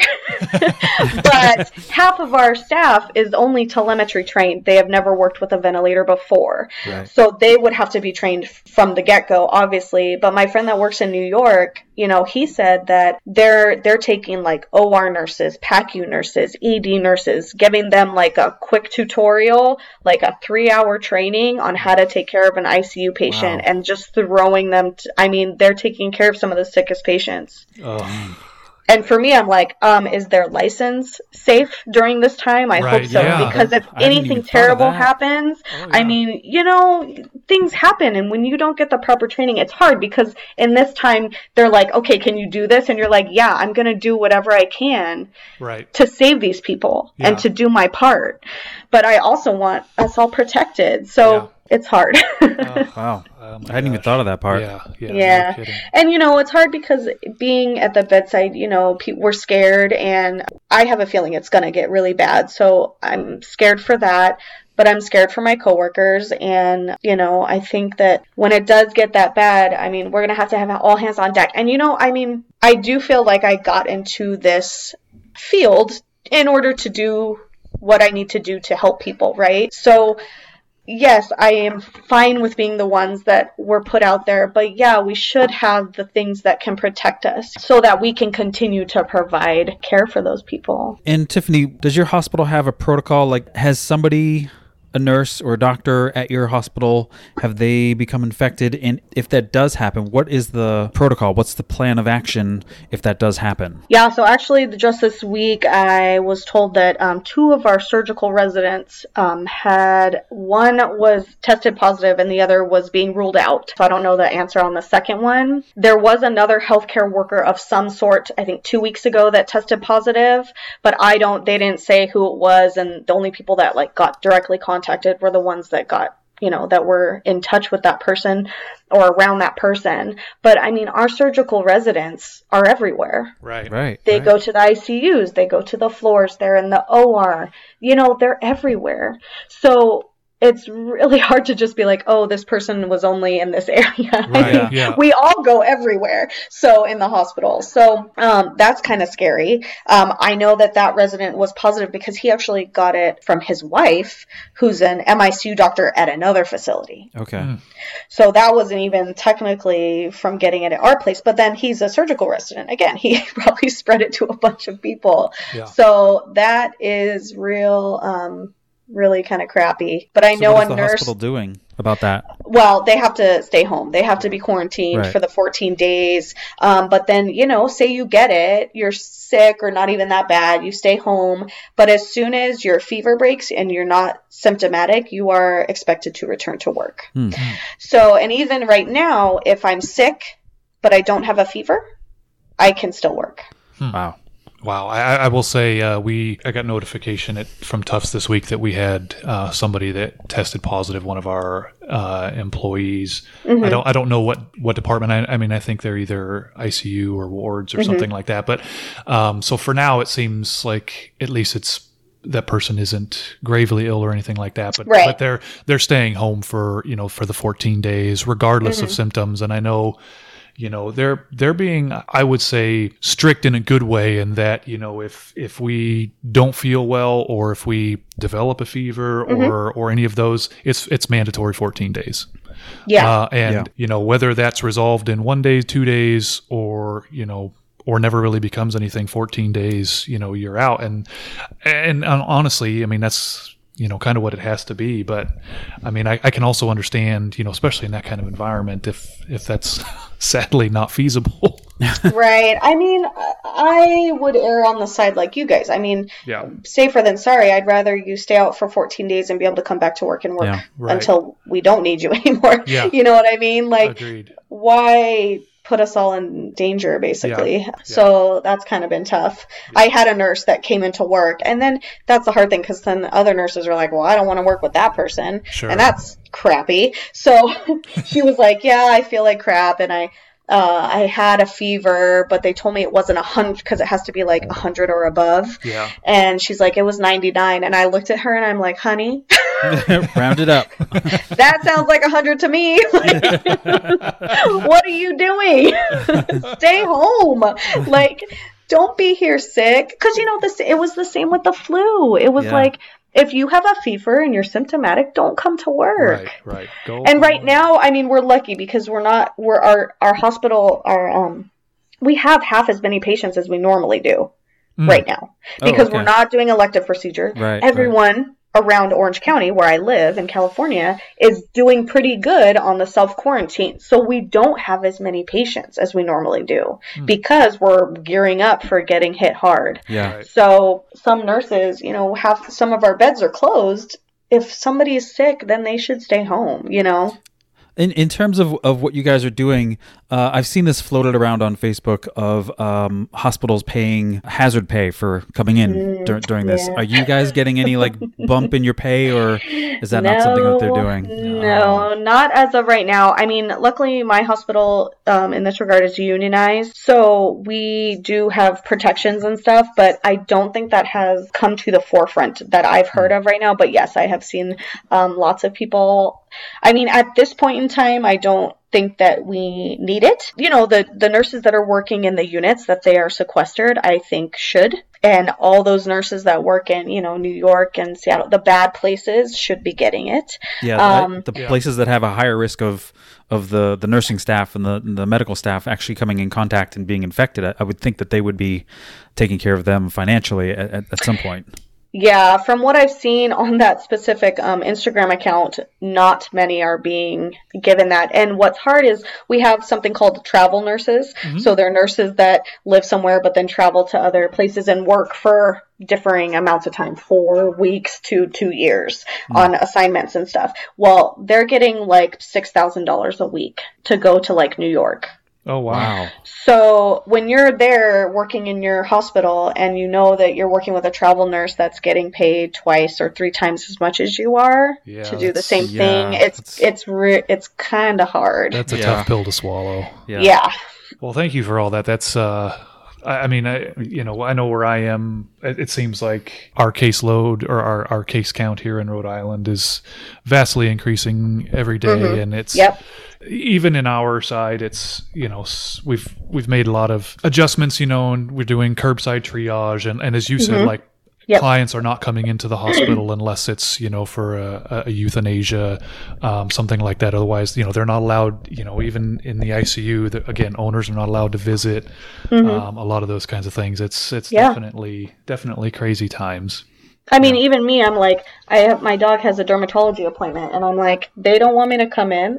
But half of our staff is only telemetry trained. They have never worked with a ventilator before. Right. So they would have to be trained from the get-go, obviously. But my friend that works in New York, you know, he said that they're they're taking like O R nurses, P A C U nurses, E D nurses, giving them like a quick tutorial, like a three-hour training on how to take care of an I C U patient, wow. and just throwing them. To, I mean, they're taking care of some of the sickest patients. Oh. And for me, I'm like, um, is their license safe during this time? I right, hope so. Yeah. Because if I anything terrible happens, oh, yeah. I mean, you know, things happen. And when you don't get the proper training, it's hard because in this time, they're like, okay, can you do this? And you're like, yeah, I'm going to do whatever I can right. to save these people yeah. and to do my part. But I also want us all protected. So yeah. it's hard. Oh, wow. Oh, I hadn't gosh. even thought of that part. Yeah, yeah. yeah. No and, you know, it's hard because being at the bedside, you know, pe- we're scared. And I have a feeling it's going to get really bad. So I'm scared for that. But I'm scared for my coworkers. And, you know, I think that when it does get that bad, I mean, we're going to have to have all hands on deck. And, you know, I mean, I do feel like I got into this field in order to do what I need to do to help people, right? So, yes, I am fine with being the ones that were put out there, but yeah, we should have the things that can protect us so that we can continue to provide care for those people. And Tiffany, does your hospital have a protocol? Like, has somebody, a nurse or a doctor at your hospital, have they become infected? And if that does happen, what is the protocol? What's the plan of action if that does happen? Yeah, so actually just this week I was told that um, two of our surgical residents um, had, one was tested positive and the other was being ruled out. So I don't know the answer on the second one. There was another healthcare worker of some sort, I think two weeks ago, that tested positive, but I don't, they didn't say who it was, and the only people that like got directly contacted were the ones that got, you know, that were in touch with that person or around that person. But I mean, our surgical residents are everywhere. Right, right. They right. go to the I C Us, they go to the floors, they're in the O R, you know, they're everywhere. So it's really hard to just be like, oh, this person was only in this area. Right, I mean, yeah, yeah. We all go everywhere. So in the hospital. So um, that's kind of scary. Um, I know that that resident was positive because he actually got it from his wife, who's an M I C U doctor at another facility. Okay. Mm. So that wasn't even technically from getting it at our place. But then he's a surgical resident. Again, he probably spread it to a bunch of people. Yeah. So that is real... Um, really kind of crappy. But I so know what is a the nurse hospital doing about that? Well, they have to stay home. They have to be quarantined right. for the fourteen days. Um, but then, you know, say you get it, you're sick or not even that bad, you stay home. But as soon as your fever breaks and you're not symptomatic, you are expected to return to work. Hmm. So, and even right now, if I'm sick, but I don't have a fever, I can still work. Hmm. Wow. Wow. I, I will say uh, we I got notification at, from Tufts this week that we had uh, somebody that tested positive, one of our uh, employees. Mm-hmm. I don't I don't know what, what department. I, I mean, I think they're either I C U or wards or mm-hmm. something like that. But um, so for now, it seems like at least it's that person isn't gravely ill or anything like that, but Right. but they're they're staying home for, you know, for the fourteen days, regardless Mm-hmm. of symptoms. And I know, you know, they're they're being, I would say, strict in a good way, in that, you know, if if we don't feel well, or if we develop a fever, Mm-hmm. or or any of those, it's it's mandatory fourteen days. Yeah. Uh, and, Yeah. you know, whether that's resolved in one day, two days, or, you know, or never really becomes anything, fourteen days, you know, you're out. And, and honestly, I mean, that's, you know, kind of what it has to be. But I mean, I, I can also understand, you know, especially in that kind of environment, if, if that's sadly not feasible. Right. I mean, I would err on the side like you guys. I mean, Yeah. safer than sorry. I'd rather you stay out for fourteen days and be able to come back to work and work Yeah, right. until we don't need you anymore. Yeah. You know what I mean? Like, Agreed. why put us all in danger, basically? Yeah. So that's kind of been tough. I had a nurse that came into work, and then that's the hard thing, because then the other nurses are like, well, I don't want to work with that person. Sure. And that's crappy. So she was like, yeah, I feel like crap. And I, Uh, I had a fever, but they told me it wasn't a hundred, because it has to be like a hundred or above. Yeah. And she's like, it was ninety-nine. And I looked at her and I'm like, honey, Round it up. that sounds like a hundred to me. Like, what are you doing? Stay home. Like, don't be here sick. Because, you know, this, it was the same with the flu. It was Yeah. like, if you have a fever and you're symptomatic, don't come to work. Right. Right. Go And right home. now, I mean, we're lucky because we're not, we're our, our hospital, our, um, we have half as many patients as we normally do Mm. right now, Oh, because okay. we're not doing elective procedure. Right, Everyone around Orange County, where I live in California, is doing pretty good on the self-quarantine. So we don't have as many patients as we normally do Mm. because we're gearing up for getting hit hard. Yeah. Right. So some nurses, you know, have, some of our beds are closed. If somebody is sick, then they should stay home, you know? In in terms of, of what you guys are doing, uh, I've seen this floated around on Facebook of um, hospitals paying hazard pay for coming in Mm, dur- during this. yeah. Are you guys getting any like bump in your pay, or is that not something that they're doing? No, not as of right now. I mean, luckily my hospital um, in this regard is unionized, so we do have protections and stuff, but I don't think that has come to the forefront that I've heard of right now. But yes, I have seen um, lots of people. I mean, at this point in time, I don't think that we need it. You know, the, the nurses that are working in the units that they are sequestered, I think should. And all those nurses that work in, you know, New York and Seattle, the bad places, should be getting it. Yeah, the- Um, the Yeah. places that have a higher risk of of the, the nursing staff and the the medical staff actually coming in contact and being infected, I, I would think that they would be taking care of them financially at, at, at some point. Yeah, from what I've seen on that specific um, Instagram account, not many are being given that. And what's hard is we have something called travel nurses. Mhm. So they're nurses that live somewhere but then travel to other places and work for differing amounts of time, four weeks to two years on assignments and stuff. Well, they're getting like six thousand dollars a week to go to like New York. Oh, wow. So when you're there working in your hospital and you know that you're working with a travel nurse that's getting paid twice or three times as much as you are Yeah, to do the that's- same yeah, thing, it's that's- it's re- it's kind of hard. That's a Yeah. tough pill to swallow. Yeah. Yeah. Well, thank you for all that. That's, uh, I, I mean, I, you know, I know where I am. It, it seems like our caseload or our, our case count here in Rhode Island is vastly increasing every day, Mhm. and it's Yep. even in our side. It's, you know, s- we've we've made a lot of adjustments, you know, and we're doing curbside triage, and, and as you said, Mhm. like. Yep. Clients are not coming into the hospital unless it's, you know, for a, a euthanasia, um, something like that. Otherwise, you know, they're not allowed, you know, even in the I C U, the, again, owners are not allowed to visit, Mhm. um, a lot of those kinds of things. It's, it's Yeah. definitely, definitely crazy times. I mean, even me, I'm like, I have, my dog has a dermatology appointment, and I'm like, they don't want me to come in,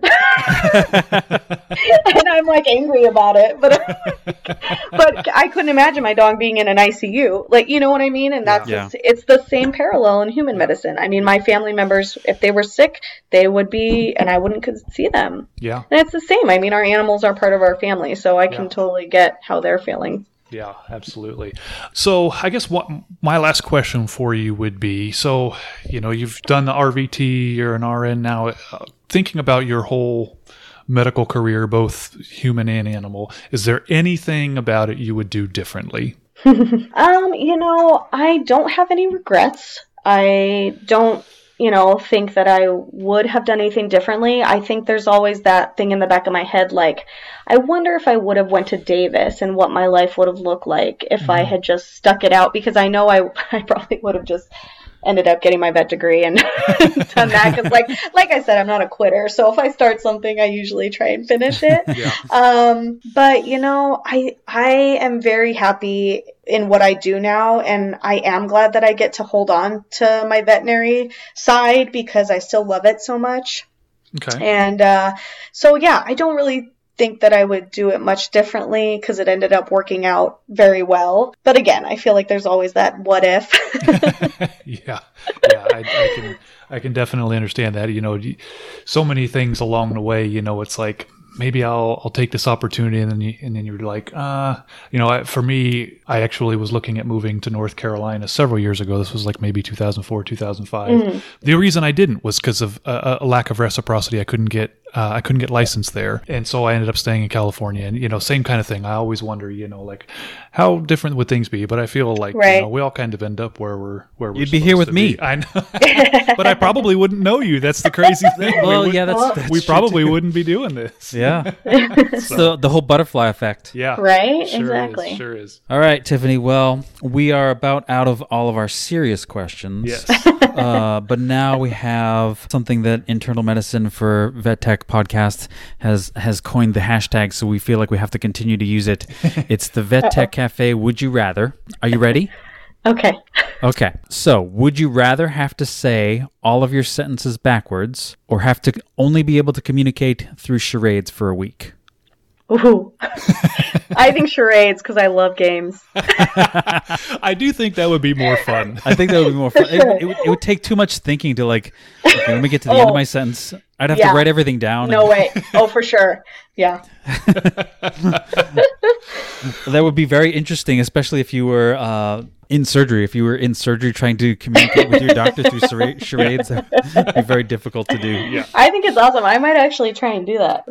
and I'm like angry about it. But but I couldn't imagine my dog being in an I C U, like, you know what I mean? And that's Yeah. just, it's the same parallel in human medicine. I mean, my family members, if they were sick, they would be, and I wouldn't could see them. Yeah. And it's the same. I mean, our animals are part of our family, so I can Yeah. totally get how they're feeling. Yeah, absolutely. So I guess what my last question for you would be, so, you know, you've done the R V T, you're an R N now, uh, thinking about your whole medical career, both human and animal, is there anything about it you would do differently? um, you know, I don't have any regrets. I don't, you know, think that I would have done anything differently. I think there's always that thing in the back of my head, like, I wonder if I would have went to Davis and what my life would have looked like if mm-hmm. I had just stuck it out, because I know I, I probably would have just ended up getting my vet degree and done that, because like like I said, I'm not a quitter, so if I start something I usually try and finish it. yeah. um but you know, I I am very happy in what I do now, and I am glad that I get to hold on to my veterinary side because I still love it so much. Okay. And uh so yeah, I don't really think that I would do it much differently because it ended up working out very well. But again, I feel like there's always that what if. yeah, yeah, I, I can, I can definitely understand that. You know, so many things along the way. You know, it's like maybe I'll I'll take this opportunity, and then you, and then you're like, uh, you know, I, for me, I actually was looking at moving to North Carolina several years ago. This was like maybe two thousand four, two thousand five. Mm-hmm. The reason I didn't was because of a, a lack of reciprocity. I couldn't get. Uh, I couldn't get licensed there. And so I ended up staying in California. And, you know, same kind of thing. I always wonder, you know, like, how different would things be? But I feel like, right. you know, we all kind of end up where we're where we're You'd be here with me. Be. I know. But I probably wouldn't know you. That's the crazy thing. Well, we yeah, that's, that's We probably wouldn't be doing this. Yeah. It's so. the, the whole butterfly effect. Yeah. Right? Sure exactly. Is, sure is. All right, Tiffany. Well, we are about out of all of our serious questions. Yes. uh, but now we have something that Internal Medicine for Vet Tech podcast has has coined the hashtag, so we feel like we have to continue to use it. It's the Vet Tech Cafe Would You Rather. Are you ready? Okay. Okay. So, would you rather have to say all of your sentences backwards or have to only be able to communicate through charades for a week? Ooh. I think charades because I love games. I do think that would be more fun. I think that would be more fun. Sure. It, it, would, it would take too much thinking to like, okay, let me get to the oh. end of my sentence. I'd have yeah. to write everything down. No and... way. Oh, for sure. Yeah. That would be very interesting, especially if you were uh, in surgery. If you were in surgery trying to communicate with your doctor through charades, that would be very difficult to do. Yeah. I think it's awesome. I might actually try and do that.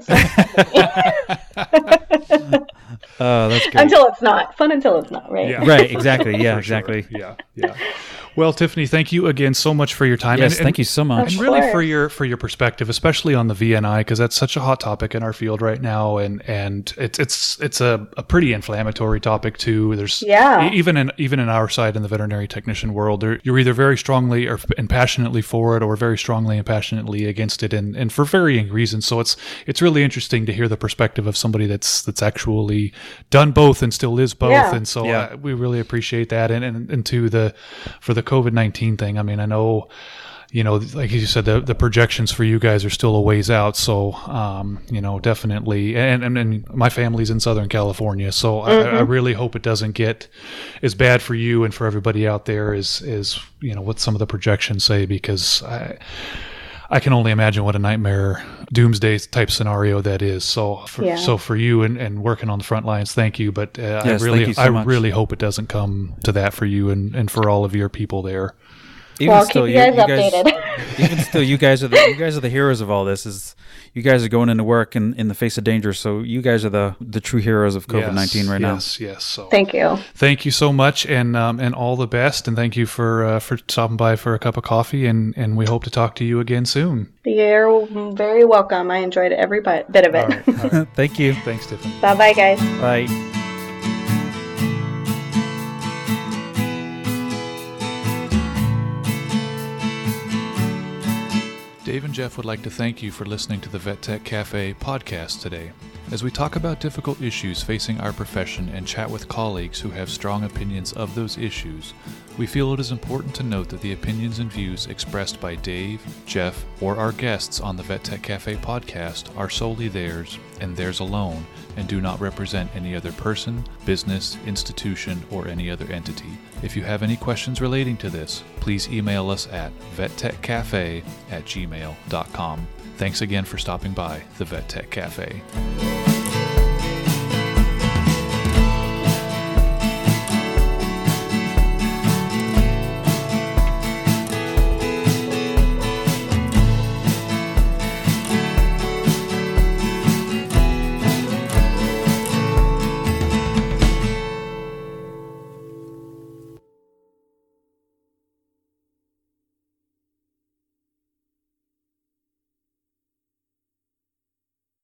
Oh, that's great. Until it's not. Fun until it's not, right? Yeah. Right, exactly. Yeah, For exactly. Sure. Yeah, yeah. Well, Tiffany, thank you again so much for your time. Yes, and, and, thank you so much. And really for your for your perspective, especially on the V N I, because that's such a hot topic in our field right now, and and it's it's it's a, a pretty inflammatory topic too. There's yeah. even in even in our side in the veterinary technician world, there, you're either very strongly or and passionately for it, or very strongly and passionately against it, and, and for varying reasons. So it's it's really interesting to hear the perspective of somebody that's that's actually done both and still is both. Yeah. And so yeah. uh, we really appreciate that. And, and and to the for the COVID nineteen thing, I mean, I know, you know, like you said, the, the projections for you guys are still a ways out. So, um, you know, definitely. And, and, and my family's in Southern California. So mm-hmm. I, I really hope it doesn't get as bad for you and for everybody out there as, as you know, what some of the projections say, because I, I can only imagine what a nightmare doomsday type scenario that is. So for, yeah. so for you and, and working on the front lines, thank you. But uh, yes, I really, so I much. really hope it doesn't come to that for you and, and for all of your people there. Even well, still, keep you guys you, you updated. Guys, even still, you guys are the you guys are the heroes of all this. Is you guys are going into work in, in the face of danger, so you guys are the, the true heroes of COVID nineteen yes, right yes, now. Yes, yes. So thank you. Thank you so much, and um, and all the best, and thank you for uh, for stopping by for a cup of coffee, and, and we hope to talk to you again soon. You're very welcome. I enjoyed every bit of it. All right, all right. Thank you. Thanks, Tiffany. Bye, bye, guys. Bye. Dave and Jeff would like to thank you for listening to the Vet Tech Cafe podcast today. As we talk about difficult issues facing our profession and chat with colleagues who have strong opinions of those issues, we feel it is important to note that the opinions and views expressed by Dave, Jeff, or our guests on the Vet Tech Cafe podcast are solely theirs and theirs alone, and do not represent any other person, business, institution, or any other entity. If you have any questions relating to this, please email us at vettechcafe at gmail dot com. Thanks again for stopping by the Vet Tech Cafe.